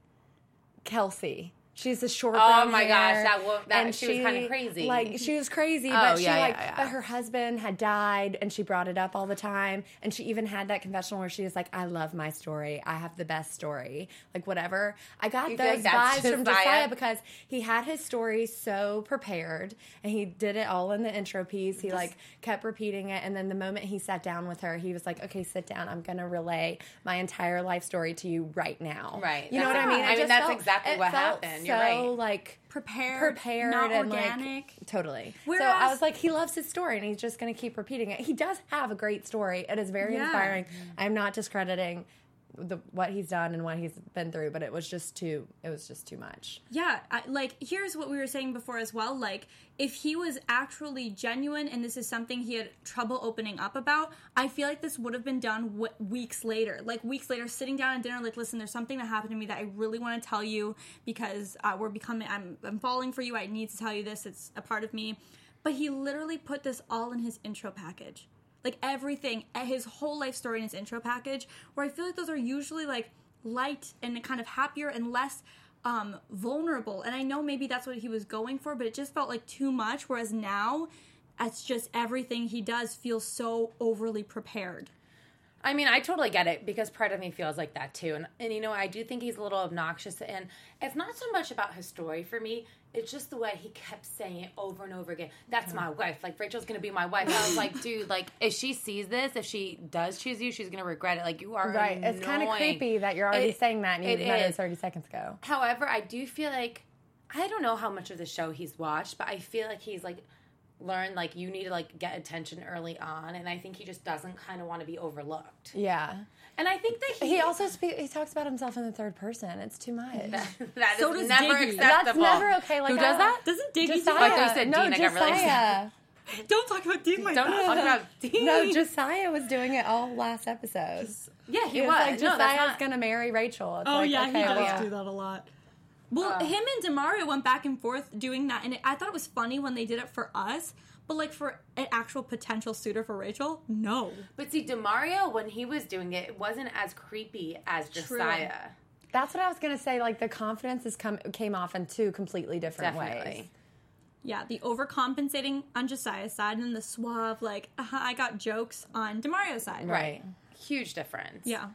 Kelsey. She's a short Oh brown my hair, gosh, that wo- that- and she was kinda crazy. Like she was crazy, Oh, but she yeah, like, yeah, yeah. but her husband had died, and she brought it up all the time. And she even had that confessional where she was like, "I love my story. I have the best story. Like whatever." I got You feel those like that's vibes from Josiah? Josiah because he had his story so prepared, and he did it all in the intro piece. He like kept repeating it, and then the moment he sat down with her, he was like, "Okay, sit down. I'm gonna relay my entire life story to you right now." Right. You know what That's- I mean? I It mean, just that's felt- exactly it what felt happened. You're so, right. Like Prepared, prepared, not and organic. like totally. so Whereas- I was like, he loves his story, and he's just going to keep repeating it. He does have a great story. It is very Yeah. inspiring. I'm not discrediting the what he's done and what he's been through, but it was just too. It was just too much. Yeah, I, like, here's what we were saying before as well. Like, if he was actually genuine and this is something he had trouble opening up about, I feel like this would have been done w- weeks later. Like, weeks later, sitting down at dinner, like, listen, there's something that happened to me that I really want to tell you because uh, we're becoming, I'm, I'm falling for you. I need to tell you this. It's a part of me. But he literally put this all in his intro package. Like, everything, his whole life story in his intro package, where I feel like those are usually, like, light and kind of happier and less um, vulnerable. And I know maybe that's what he was going for, but it just felt like too much, whereas now, it's just everything he does feels so overly prepared. I mean, I totally get it because part of me feels like that too. And, and you know, I do think he's a little obnoxious. And it's not so much about his story for me. It's just the way he kept saying it over and over again. That's my wife. Like, Rachel's going to be my wife. I was like, dude, like, if she sees this, if she does choose you, she's going to regret it. Like, you are Right. It's kind of annoying. creepy that you're already It- saying that, and you it met it is. thirty seconds ago. However, I do feel like, I don't know how much of the show he's watched, but I feel like he's, like, learned, like, you need to, like, get attention early on. And I think he just doesn't kind of want to be overlooked. Yeah. And I think that he... He also speak, he talks about himself in the third person. It's too much. that So is does never Diggy. acceptable. That's never okay. Like Who does I- that? Doesn't Diggy do Josiah. I thought you said no, Dean. I got really Josiah. Don't talk about Dean like Don't that. talk about Dean. No, Josiah was doing it all last episode. Yeah, he It was. was like no, that's Josiah's not... gonna marry Rachel. It's Oh, like, yeah, okay, he does well, do that a lot. Well, him and Demario went back and forth doing that, and it, I thought it was funny when they did it for us, but, like, for an actual potential suitor for Rachel, no. But see, DeMario, when he was doing it, it wasn't as creepy as True. Josiah. That's what I was gonna say. Like the confidence has come came off in two completely different Definitely. ways. Yeah, the overcompensating on Josiah's side, and the suave, like, uh-huh, I got jokes on Demario's side. Right. Huge difference. Yeah.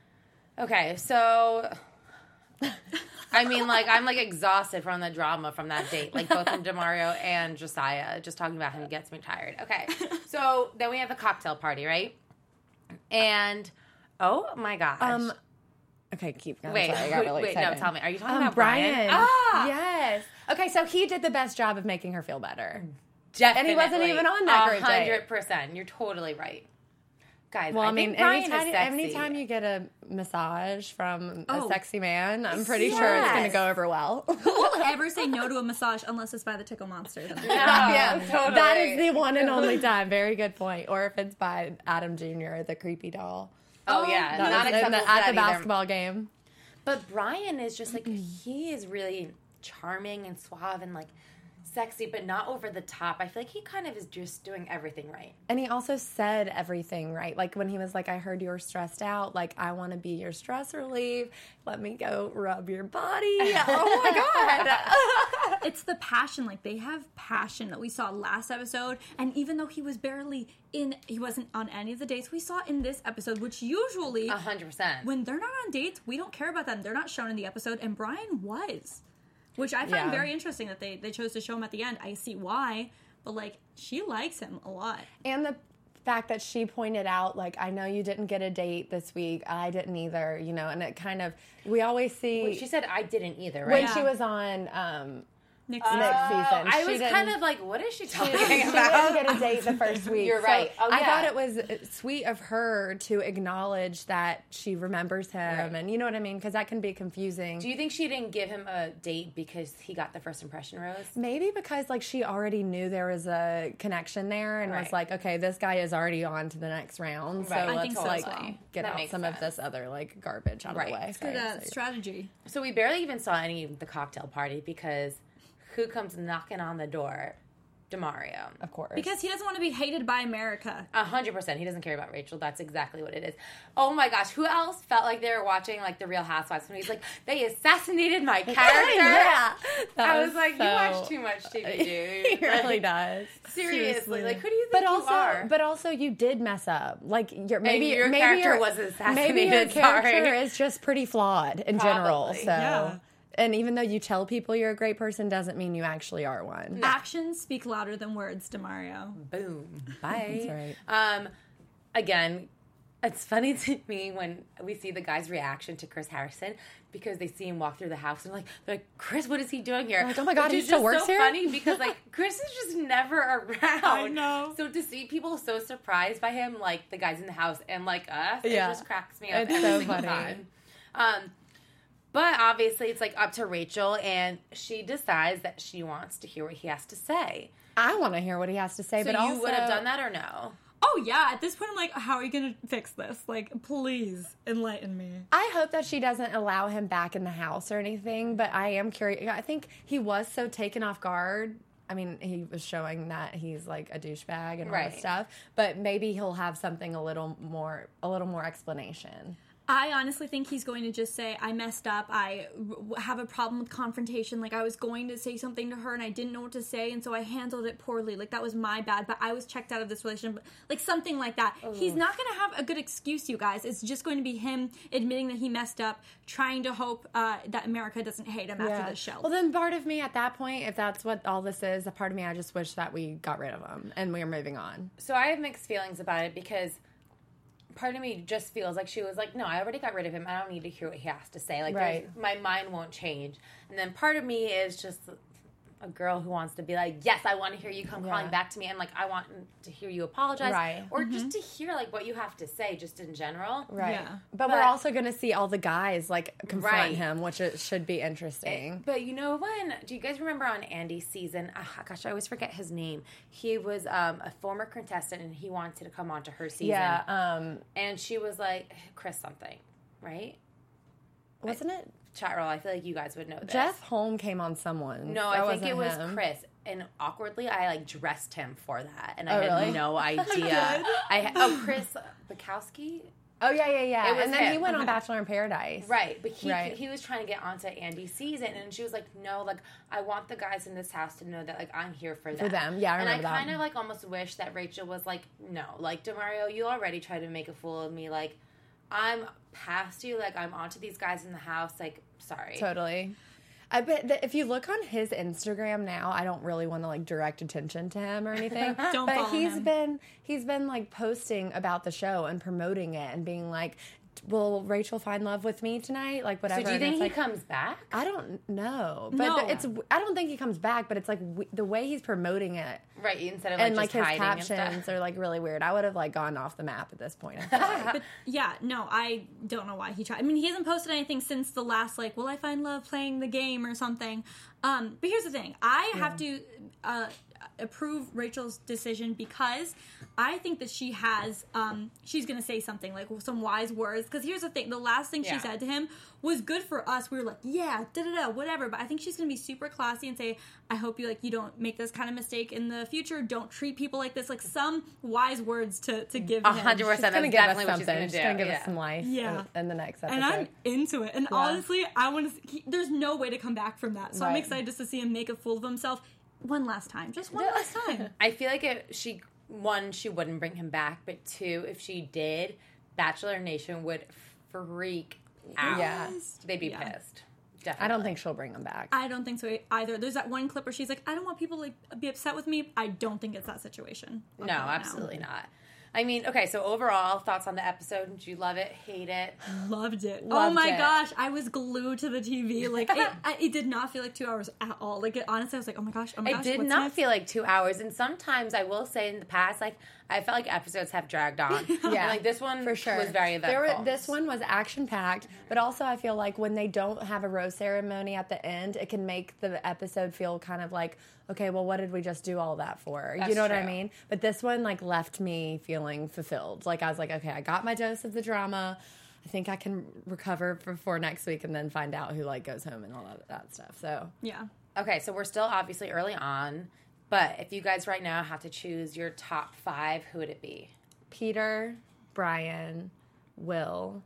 Okay, so... I mean, like, I'm, like, exhausted from the drama from that date. Like, both from DeMario and Josiah. Just talking about him gets me tired. Okay, so then we have the cocktail party, right? And, oh, my gosh. Um. Okay, keep going. wait, Sorry, I got really wait, no, excited. tell me. Are you talking Um, about Brian. Brian? Ah! Yes. Okay, so he did the best job of making her feel better. Definitely. And he wasn't even on that group date. one hundred percent. You're totally right. Guys, Well, I, I, mean, think Brian anytime, is sexy. anytime you get a massage from Oh. a sexy man, I'm pretty sure it's going to Yes. go over well. Who will ever say no to a massage unless it's by the Tickle Monster? Then? yeah, totally. That is the one and only time. Very good point. Or if it's by Adam Junior, the creepy doll. Oh, yeah. That Not was in acceptable the, for at that the either. basketball game. But Brian is just like, he is really charming and suave and like sexy, but not over the top. I feel like he kind of is just doing everything right. And he also said everything right. Like when he was like, I heard you were stressed out. Like, I want to be your stress relief. Let me go rub your body. Oh my God. It's the passion. Like, they have passion that we saw last episode. And even though he was barely in, he wasn't on any of the dates we saw in this episode, which usually, A hundred percent. when they're not on dates, we don't care about them. They're not shown in the episode. And Brian was. Which I find Yeah. very interesting that they, they chose to show him at the end. I see why, but, like, she likes him a lot. And the fact that she pointed out, like, I know you didn't get a date this week. I didn't either, you know, and it kind of, we always see. Wait, she said I didn't either, right? when Yeah. she was on um, Next next season. I she was didn't- kind of like, what is she talking She didn't about? get a date the first week. You're So right. Oh, I yeah. thought it was sweet of her to acknowledge that she remembers him, Right. and you know what I mean, because that can be confusing. Do you think she didn't give him a date because he got the first impression rose? Maybe because like she already knew there was a connection there, and was Right. like, okay, this guy is already on to the next round, so Right. I let's think so like as well. get That out makes some sense. of this other like garbage out Right. of the way. It's Good right? uh, So- strategy. So we barely even saw any of the cocktail party because who comes knocking on the door? DeMario. of course, Because he doesn't want to be hated by America. A hundred percent. He doesn't care about Rachel. That's exactly what it is. Oh my gosh. Who else felt like they were watching like the Real Housewives when he's like, they assassinated my character? yeah, that I was like, so- you watch too much T V, he dude. really Like, does. Seriously. Like, who do you think But also, you are? but also, you did mess up. Like, your maybe your maybe character your, was Maybe your assassinated, character sorry. is just pretty flawed in general. Probably, So, yeah. and even though you tell people you're a great person, doesn't mean you actually are one. Actions speak louder than words, DeMario. Boom. Bye. That's right. Um, again, it's funny to me when we see the guy's reaction to Chris Harrison because they see him walk through the house and like, they're like, Chris, what is he doing here? Like, oh my God, Which he is still just works so here? funny because like Chris is just never around. I know. So to see people so surprised by him, like the guys in the house and like us, Yeah. it just cracks me up It's every so single funny. time. Um, but obviously, it's like up to Rachel, and she decides that she wants to hear what he has to say. I want to hear what he has to say, So but you also would have done that or no? Oh, yeah. At this point, I'm like, how are you going to fix this? Like, please enlighten me. I hope that she doesn't allow him back in the house or anything, but I am curious. I think he was so taken off guard. I mean, he was showing that he's like a douchebag and all Right. this stuff, but maybe he'll have something a little more, a little more explanation. I honestly think he's going to just say, I messed up. I w- have a problem with confrontation. Like, I was going to say something to her and I didn't know what to say, and so I handled it poorly. Like, that was my bad, but I was checked out of this relationship. Like, something like that. He's not going to have a good excuse, you guys. It's just going to be him admitting that he messed up, trying to hope uh, that America doesn't hate him after this show. Well, then part of me at that point, if that's what all this is, a part of me, I just wish that we got rid of him and we are moving on. So I have mixed feelings about it because part of me just feels like she was like, no, I already got rid of him. I don't need to hear what he has to say. Like, Right. there's- my mind won't change. And then part of me is just a girl who wants to be like, yes, I want to hear you come Yeah. calling back to me, and like I want to hear you apologize, Right. or just to hear like what you have to say, just in general. Right. Yeah. But, But- we're also going to see all the guys like confront Right. him, which it should be interesting. But you know when? Do you guys remember on Andy's season? Ah, gosh, I always forget his name. He was um, a former contestant, and he wanted to come on to her season. yeah. Um, And she was like, Chris something, right? wasn't it Chat roll, I feel like you guys would know this. Jeff Holm came on someone? No, That I think it was wasn't him. Chris. And awkwardly, I like dressed him for that, and I Oh, had really? no idea. I oh Chris Bukowski, Oh yeah, yeah, yeah. It was and then he him. went on Bachelor in Paradise. right? But he Right. he was trying to get onto Andy's season, and she was like, "No, like I want the guys in this house to know that like I'm here for them." For them, yeah, I and remember I that. kind of like almost wish that Rachel was like, "No, like DeMario, you already tried to make a fool of me. Like I'm past you. Like I'm onto these guys in the house. Like sorry." Totally. I bet that if you look on his Instagram now, I don't really want to like direct attention to him or anything. Don't but follow he's him. been he's been like posting about the show and promoting it and being like, "Will Rachel find love with me tonight?" Like whatever. So do you And think it's he like, comes back? I don't know, but No. the- it's I don't think he comes back. But it's like w- the way he's promoting it Right, instead of like and like just his hiding and captions stuff. are like really weird. I would have like gone off the map at this point. I feel like. But yeah, no, I don't know why he tried. I mean, he hasn't posted anything since the last, like, will I find love playing the game or something. Um, but here's the thing. I have to, uh, approve Rachel's decision because I think that she has, um, she's going to say something, like some wise words. Because here's the thing, the last thing Yeah. she said to him was good for us. We were like, yeah, da-da-da, whatever. But I think she's going to be super classy and say, I hope you, like, you don't make this kind of mistake in the future. Don't treat people like this. Like, some wise words to, to give A him. hundred percent. She's That's gonna give us definitely what she's something. going to do. She's gonna give yeah. us some life. Yeah. in, in the next episode. And I'm into it. And Yeah. honestly, I want to. There's no way to come back from that. So I'm Right. excited just to see him make a fool of himself one last time. Just one last time. I feel like if she, one, she wouldn't bring him back, but two, if she did, Bachelor Nation would freak out. Yeah. They'd be Yeah. pissed. Definitely. I don't think she'll bring him back. I don't think so either. There's that one clip where she's like, I don't want people to like, be upset with me. I don't think it's that situation. No, Okay, absolutely not. I mean, okay, so overall, thoughts on the episode? Did you love it, hate it? Loved it. oh Loved my it. gosh, I was glued to the T V. Like it, I, it did not feel like two hours at all. Like it, honestly, I was like, oh my gosh, oh my It gosh. did what's not next? feel like two hours, and sometimes I will say in the past, like I felt like episodes have dragged on. yeah, like this one for sure was very There eventful. were, this one was action packed, but also I feel like when they don't have a rose ceremony at the end, it can make the episode feel kind of like, okay, well, what did we just do all that for? That's you know what I true. mean? But this one like left me feeling fulfilled. Like I was like, okay, I got my dose of the drama. I think I can recover before next week and then find out who like goes home and all of that stuff. So Yeah. Okay, so we're still obviously early on, but if you guys right now have to choose your top five, who would it be? Peter, Brian, Will.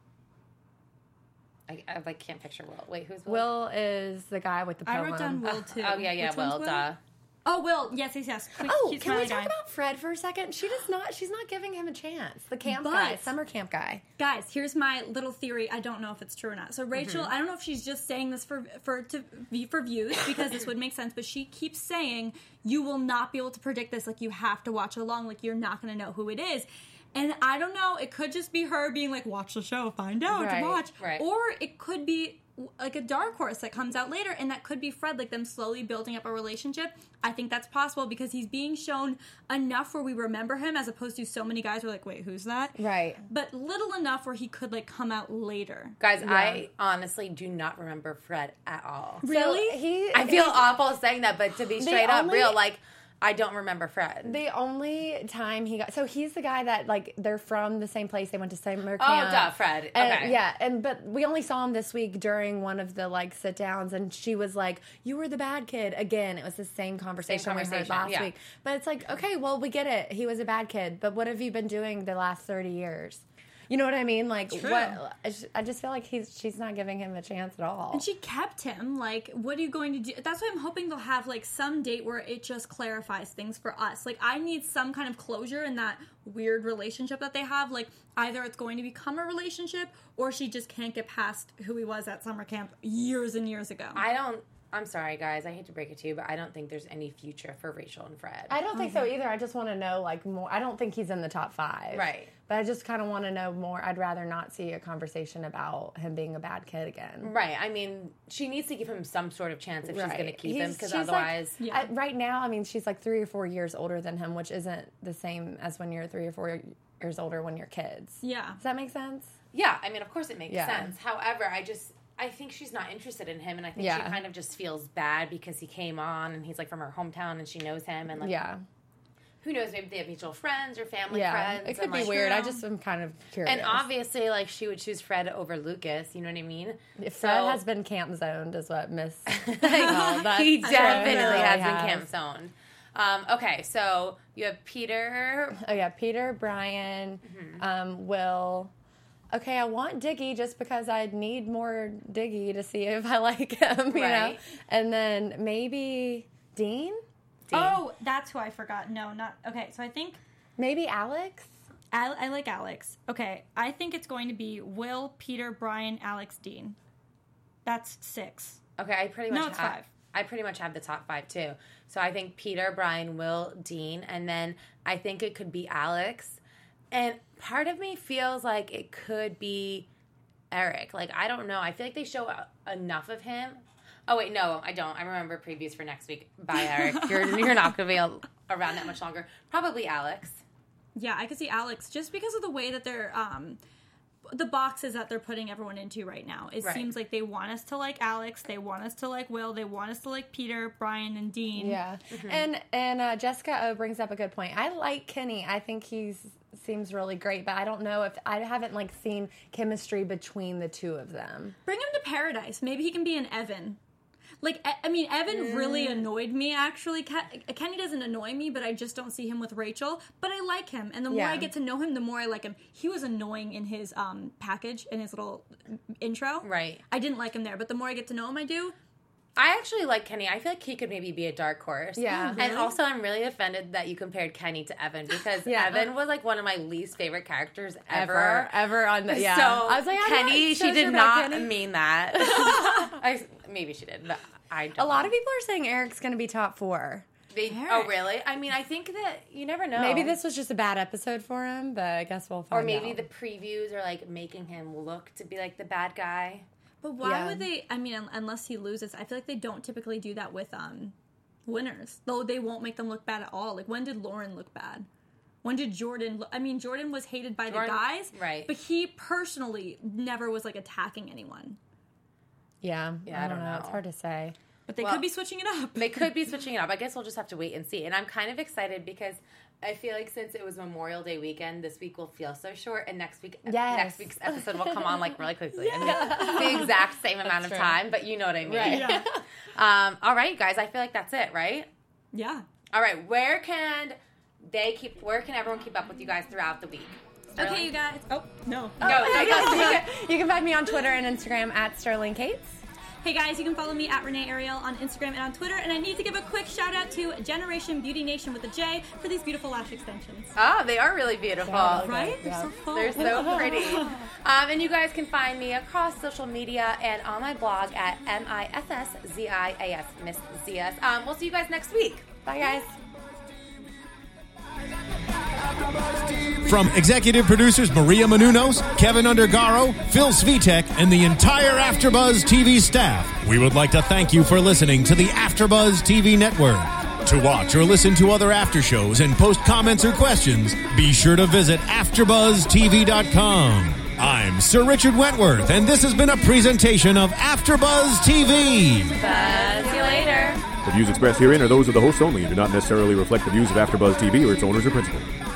I, I like can't picture Will. Wait, who's Will? Will is the guy with the I poem. wrote down Will too. Oh yeah, yeah, Which one's Will. Duh. Oh, Will. Yes, yes, yes. Quick, Oh, cute can we smiley talk guy. about Fred for a second? She does not. She's not giving him a chance. The camp But- guy, summer camp guy. Guys, here's my little theory. I don't know if it's true or not. So Rachel, I don't know if she's just saying this for for to for views because this would make sense, but she keeps saying you will not be able to predict this. Like you have to watch along. Like you're not going to know who it is. And I don't know. It could just be her being like, watch the show, find out, Right, watch. right. Or it could be like a dark horse that comes out later, and that could be Fred, like them slowly building up a relationship. I think that's possible because he's being shown enough where we remember him, as opposed to so many guys who are like, wait, who's that? Right. But little enough where he could like come out later. Guys, I honestly do not remember Fred at all. Really? So he. I feel awful saying that, but to be straight up only- real, like I don't remember Fred. The only time he got, so he's the guy that like they're from the same place. They went to summer Oh, camp. duh, Fred. And, Okay. yeah, and but we only saw him this week during one of the like sit downs, and she was like, "You were the bad kid again." It was the same conversation, we conversation, heard last yeah. week. But it's like, okay, well, we get it. He was a bad kid, but what have you been doing the last thirty years? You know what I mean? Like, True. what? I just- I just feel like he's she's not giving him a chance at all. And she kept him. Like, what are you going to do? That's why I'm hoping they'll have like some date where it just clarifies things for us. Like, I need some kind of closure in that weird relationship that they have. Like, either it's going to become a relationship or she just can't get past who he was at summer camp years and years ago. I don't. I'm sorry, guys. I hate to break it to you, but I don't think there's any future for Rachel and Fred. I don't think so either. I just want to know like more. I don't think he's in the top five. Right. But I just kind of want to know more. I'd rather not see a conversation about him being a bad kid again. Right. I mean, she needs to give him some sort of chance if she's going to keep him, He's- because she's otherwise, like, Yeah. I- right now, I mean, she's like three or four years older than him, which isn't the same as when you're three or four years older when you're kids. Yeah. Does that make sense? yeah. I mean, of course it makes Yeah. sense. However, I just. I think she's not interested in him, and I think Yeah. she kind of just feels bad because he came on and he's like from her hometown and she knows him, and like Yeah. who knows, maybe they have mutual friends or family Yeah. friends. It could and, be like, weird. I True. just am kind of curious. And obviously, like she would choose Fred over Lucas. You know what I mean? If Fred So- has been camp zoned, is what Miss. called. That's he true. definitely Really has been has. camp zone. Um, okay, so you have Peter. Oh yeah, Peter, Brian, Mm-hmm. um, Will. Okay, I want Diggy just because I need more Diggy to see if I like him, you know. Right. And then maybe Dean, Oh, that's who I forgot. No, not. Okay, so I think maybe Alex. I, I like Alex. Okay, I think it's going to be Will, Peter, Brian, Alex, Dean. That's six. Okay, I pretty much No, it's have, five. I pretty much have the top five too. So I think Peter, Brian, Will, Dean, and then I think it could be Alex. And part of me feels like it could be Eric. Like I don't know. I feel like they show a- enough of him. Oh wait, no, I don't. I remember previews for next week. Bye, Eric. You're you're not going to be a- around that much longer. Probably Alex. Yeah, I could see Alex just because of the way that they're um the boxes that they're putting everyone into right now. It Right. seems like they want us to like Alex, they want us to like Will, they want us to like Peter, Brian, and Dean. Yeah, and and uh, Jessica O brings up a good point. I like Kenny. I think he's seems really great, but I don't know if I haven't like seen chemistry between the two of them. Bring him to Paradise. Maybe he can be an Evan. Like, I mean, Evan really annoyed me, actually. Ke- Kenny doesn't annoy me, but I just don't see him with Rachel. But I like him. And the more Yeah. I get to know him, the more I like him. He was annoying in his um, package, in his little intro. Right. I didn't like him there, but the more I get to know him, I do. I actually like Kenny. I feel like he could maybe be a dark horse. Yeah. And also, I'm really offended that you compared Kenny to Evan because Yeah. Evan was like one of my least favorite characters ever. Ever, ever on the yeah. So I was like, I'm Kenny, not so she did sure about not Kenny. mean that. I, maybe she did, but I don't. A lot of people are saying Eric's going to be top four. They, oh, really? I mean, I think that you never know. Maybe this was just a bad episode for him, but I guess we'll find or maybe out. the previews are like making him look to be like the bad guy. But why Yeah. would they? I mean, un- unless he loses, I feel like they don't typically do that with um, winners. Though they won't make them look bad at all. Like, when did Lauren look bad? When did Jordan look? I mean, Jordan was hated by Jordan- the guys, right. But he personally never was like attacking anyone. yeah, Yeah, I I don't don't know. know. It's hard to say. But they Well, could be switching it up. They could be switching it up. I guess we'll just have to wait and see. And I'm kind of excited because I feel like since it was Memorial Day weekend, this week will feel so short, and next week, Yes. next week's episode will come on like really quickly. And it's the exact same amount of true. time, but you know what I mean. Right. Yeah. Um, all right, guys. I feel like that's it, right? Yeah. All right. Where can they keep? Where can everyone keep up with you guys throughout the week? Sterling? Okay, you guys. Oh no. Go. go, go, you, go. can, you can find me on Twitter and Instagram at Sterling Cates. Hey guys, you can follow me at Renee Ariel on Instagram and on Twitter. And I need to give a quick shout out to Generation Beauty Nation with a J for these beautiful lash extensions. Oh, they are really beautiful. Yeah, Right? Yeah. They're so fun. They're so pretty. Um, and you guys can find me across social media and on my blog at M I S S Z I A S, Miss Z S. Um, we'll see you guys next week. Bye, guys. From executive producers Maria Menounos, Kevin Undergaro, Phil Svitek, and the entire AfterBuzz T V staff, we would like to thank you for listening to the AfterBuzz T V network. To watch or listen to other after shows and post comments or questions, be sure to visit after buzz T V dot com. I'm Sir Richard Wentworth, and this has been a presentation of AfterBuzz T V. Buzz you later. The views expressed herein are those of the hosts only and do not necessarily reflect the views of AfterBuzz T V or its owners or principals.